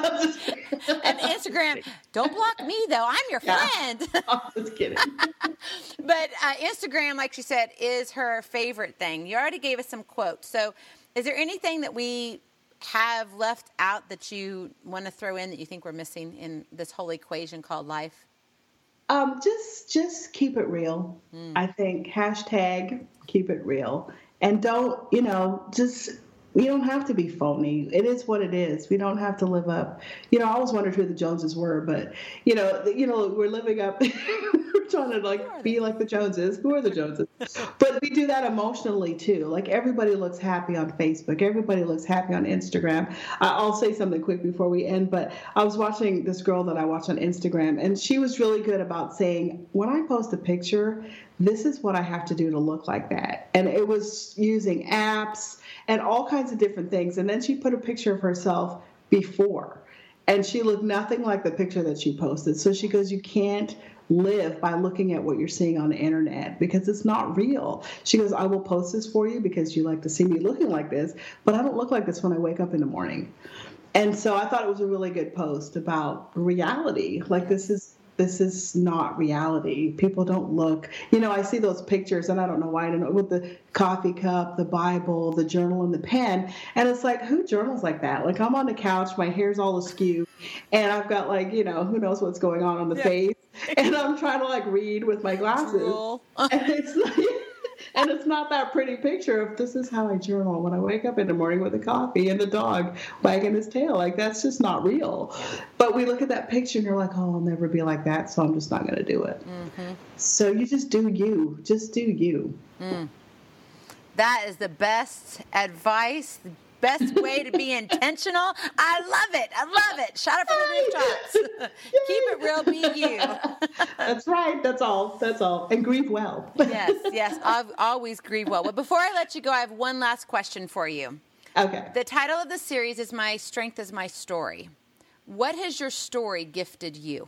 And Instagram, don't block me, though. I'm your yeah. friend. I'm just kidding. But uh, Instagram, like she said, is her favorite thing. You already gave us some quotes. So is there anything that we have left out that you want to throw in that you think we're missing in this whole equation called life? Um, just just keep it real. Mm. I think hashtag keep it real. And don't, you know, just, we don't have to be phony. It is what it is. We don't have to live up. You know, I always wondered who the Joneses were, but, you know, you know, we're living up, we're trying to like be like the Joneses. Who are the Joneses? But we do that emotionally too. Like, everybody looks happy on Facebook. Everybody looks happy on Instagram. I'll say something quick before we end, but I was watching this girl that I watch on Instagram, and she was really good about saying, when I post a picture, this is what I have to do to look like that. And it was using apps and all kinds of different things. And then she put a picture of herself before, and she looked nothing like the picture that she posted. So she goes, you can't live by looking at what you're seeing on the internet because it's not real. She goes, I will post this for you because you like to see me looking like this, but I don't look like this when I wake up in the morning. And so I thought it was a really good post about reality. Like, this is this is not reality. People don't look, you know, I see those pictures and I don't know why I don't know, with the coffee cup, the Bible, the journal, and the pen. And it's like, who journals like that? Like, I'm on the couch, my hair's all askew, and I've got like, you know, who knows what's going on on the yeah. face. And I'm trying to like read with my glasses. and it's not, and it's not that pretty picture of this is how I journal when I wake up in the morning with a coffee and the dog wagging his tail. Like, that's just not real. But we look at that picture and you're like, oh, I'll never be like that, so I'm just not going to do it. Mm-hmm. So you just do you. Just do you. Mm. That is the best advice, the best way to be intentional. I love it. I love it. Shout it from the rooftops. Keep it real, be you. That's right. That's all. That's all. And grieve well. Yes, yes. I'll always grieve well. But before I let you go, I have one last question for you. Okay. The title of the series is My Strength is My Story. What has your story gifted you?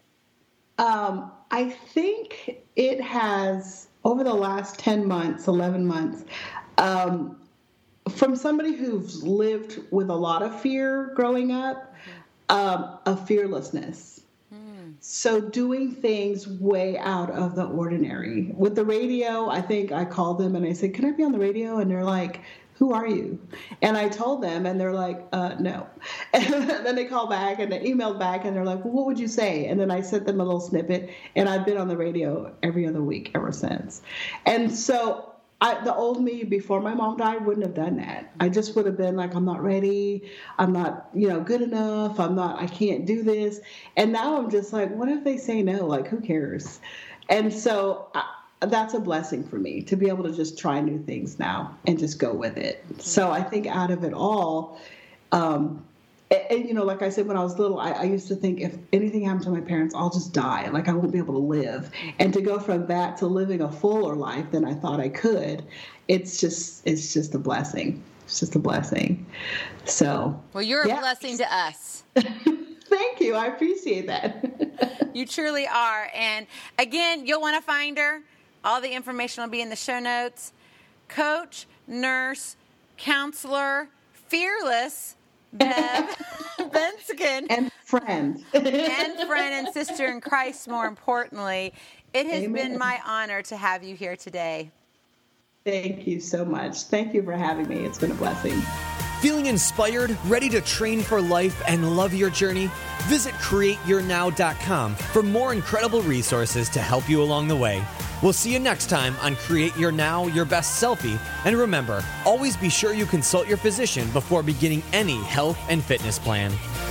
Um, I think it has, over the last ten months, eleven months, um, from somebody who's lived with a lot of fear growing up, um, a fearlessness. Mm. So doing things way out of the ordinary. With the radio, I think I called them and I said, can I be on the radio? And they're like, who are you? And I told them, and they're like, uh, no. And then they called back and they emailed back and they're like, well, what would you say? And then I sent them a little snippet, and I've been on the radio every other week ever since. And so I, the old me before my mom died wouldn't have done that. I just would have been like, I'm not ready. I'm not, you know, good enough. I'm not, I can't do this. And now I'm just like, what if they say no? Like, who cares? And so I, that's a blessing for me to be able to just try new things now and just go with it. So I think out of it all, um, and, and you know, like I said, when I was little, I, I used to think if anything happened to my parents, I'll just die. Like, I won't be able to live. And to go from that to living a fuller life than I thought I could, it's just, it's just a blessing. It's just a blessing. So. Well, you're yeah. a blessing to us. Thank you. I appreciate that. You truly are. And again, you'll want to find her. All the information will be in the show notes. Coach, nurse, counselor, fearless, Bev Benskin. And friend. And friend and sister in Christ, more importantly. It has Amen. been my honor to have you here today. Thank you so much. Thank you for having me. It's been a blessing. Feeling inspired, ready to train for life, and love your journey? Visit create your now dot com for more incredible resources to help you along the way. We'll see you next time on Create Your Now, Your Best Selfie. And remember, always be sure you consult your physician before beginning any health and fitness plan.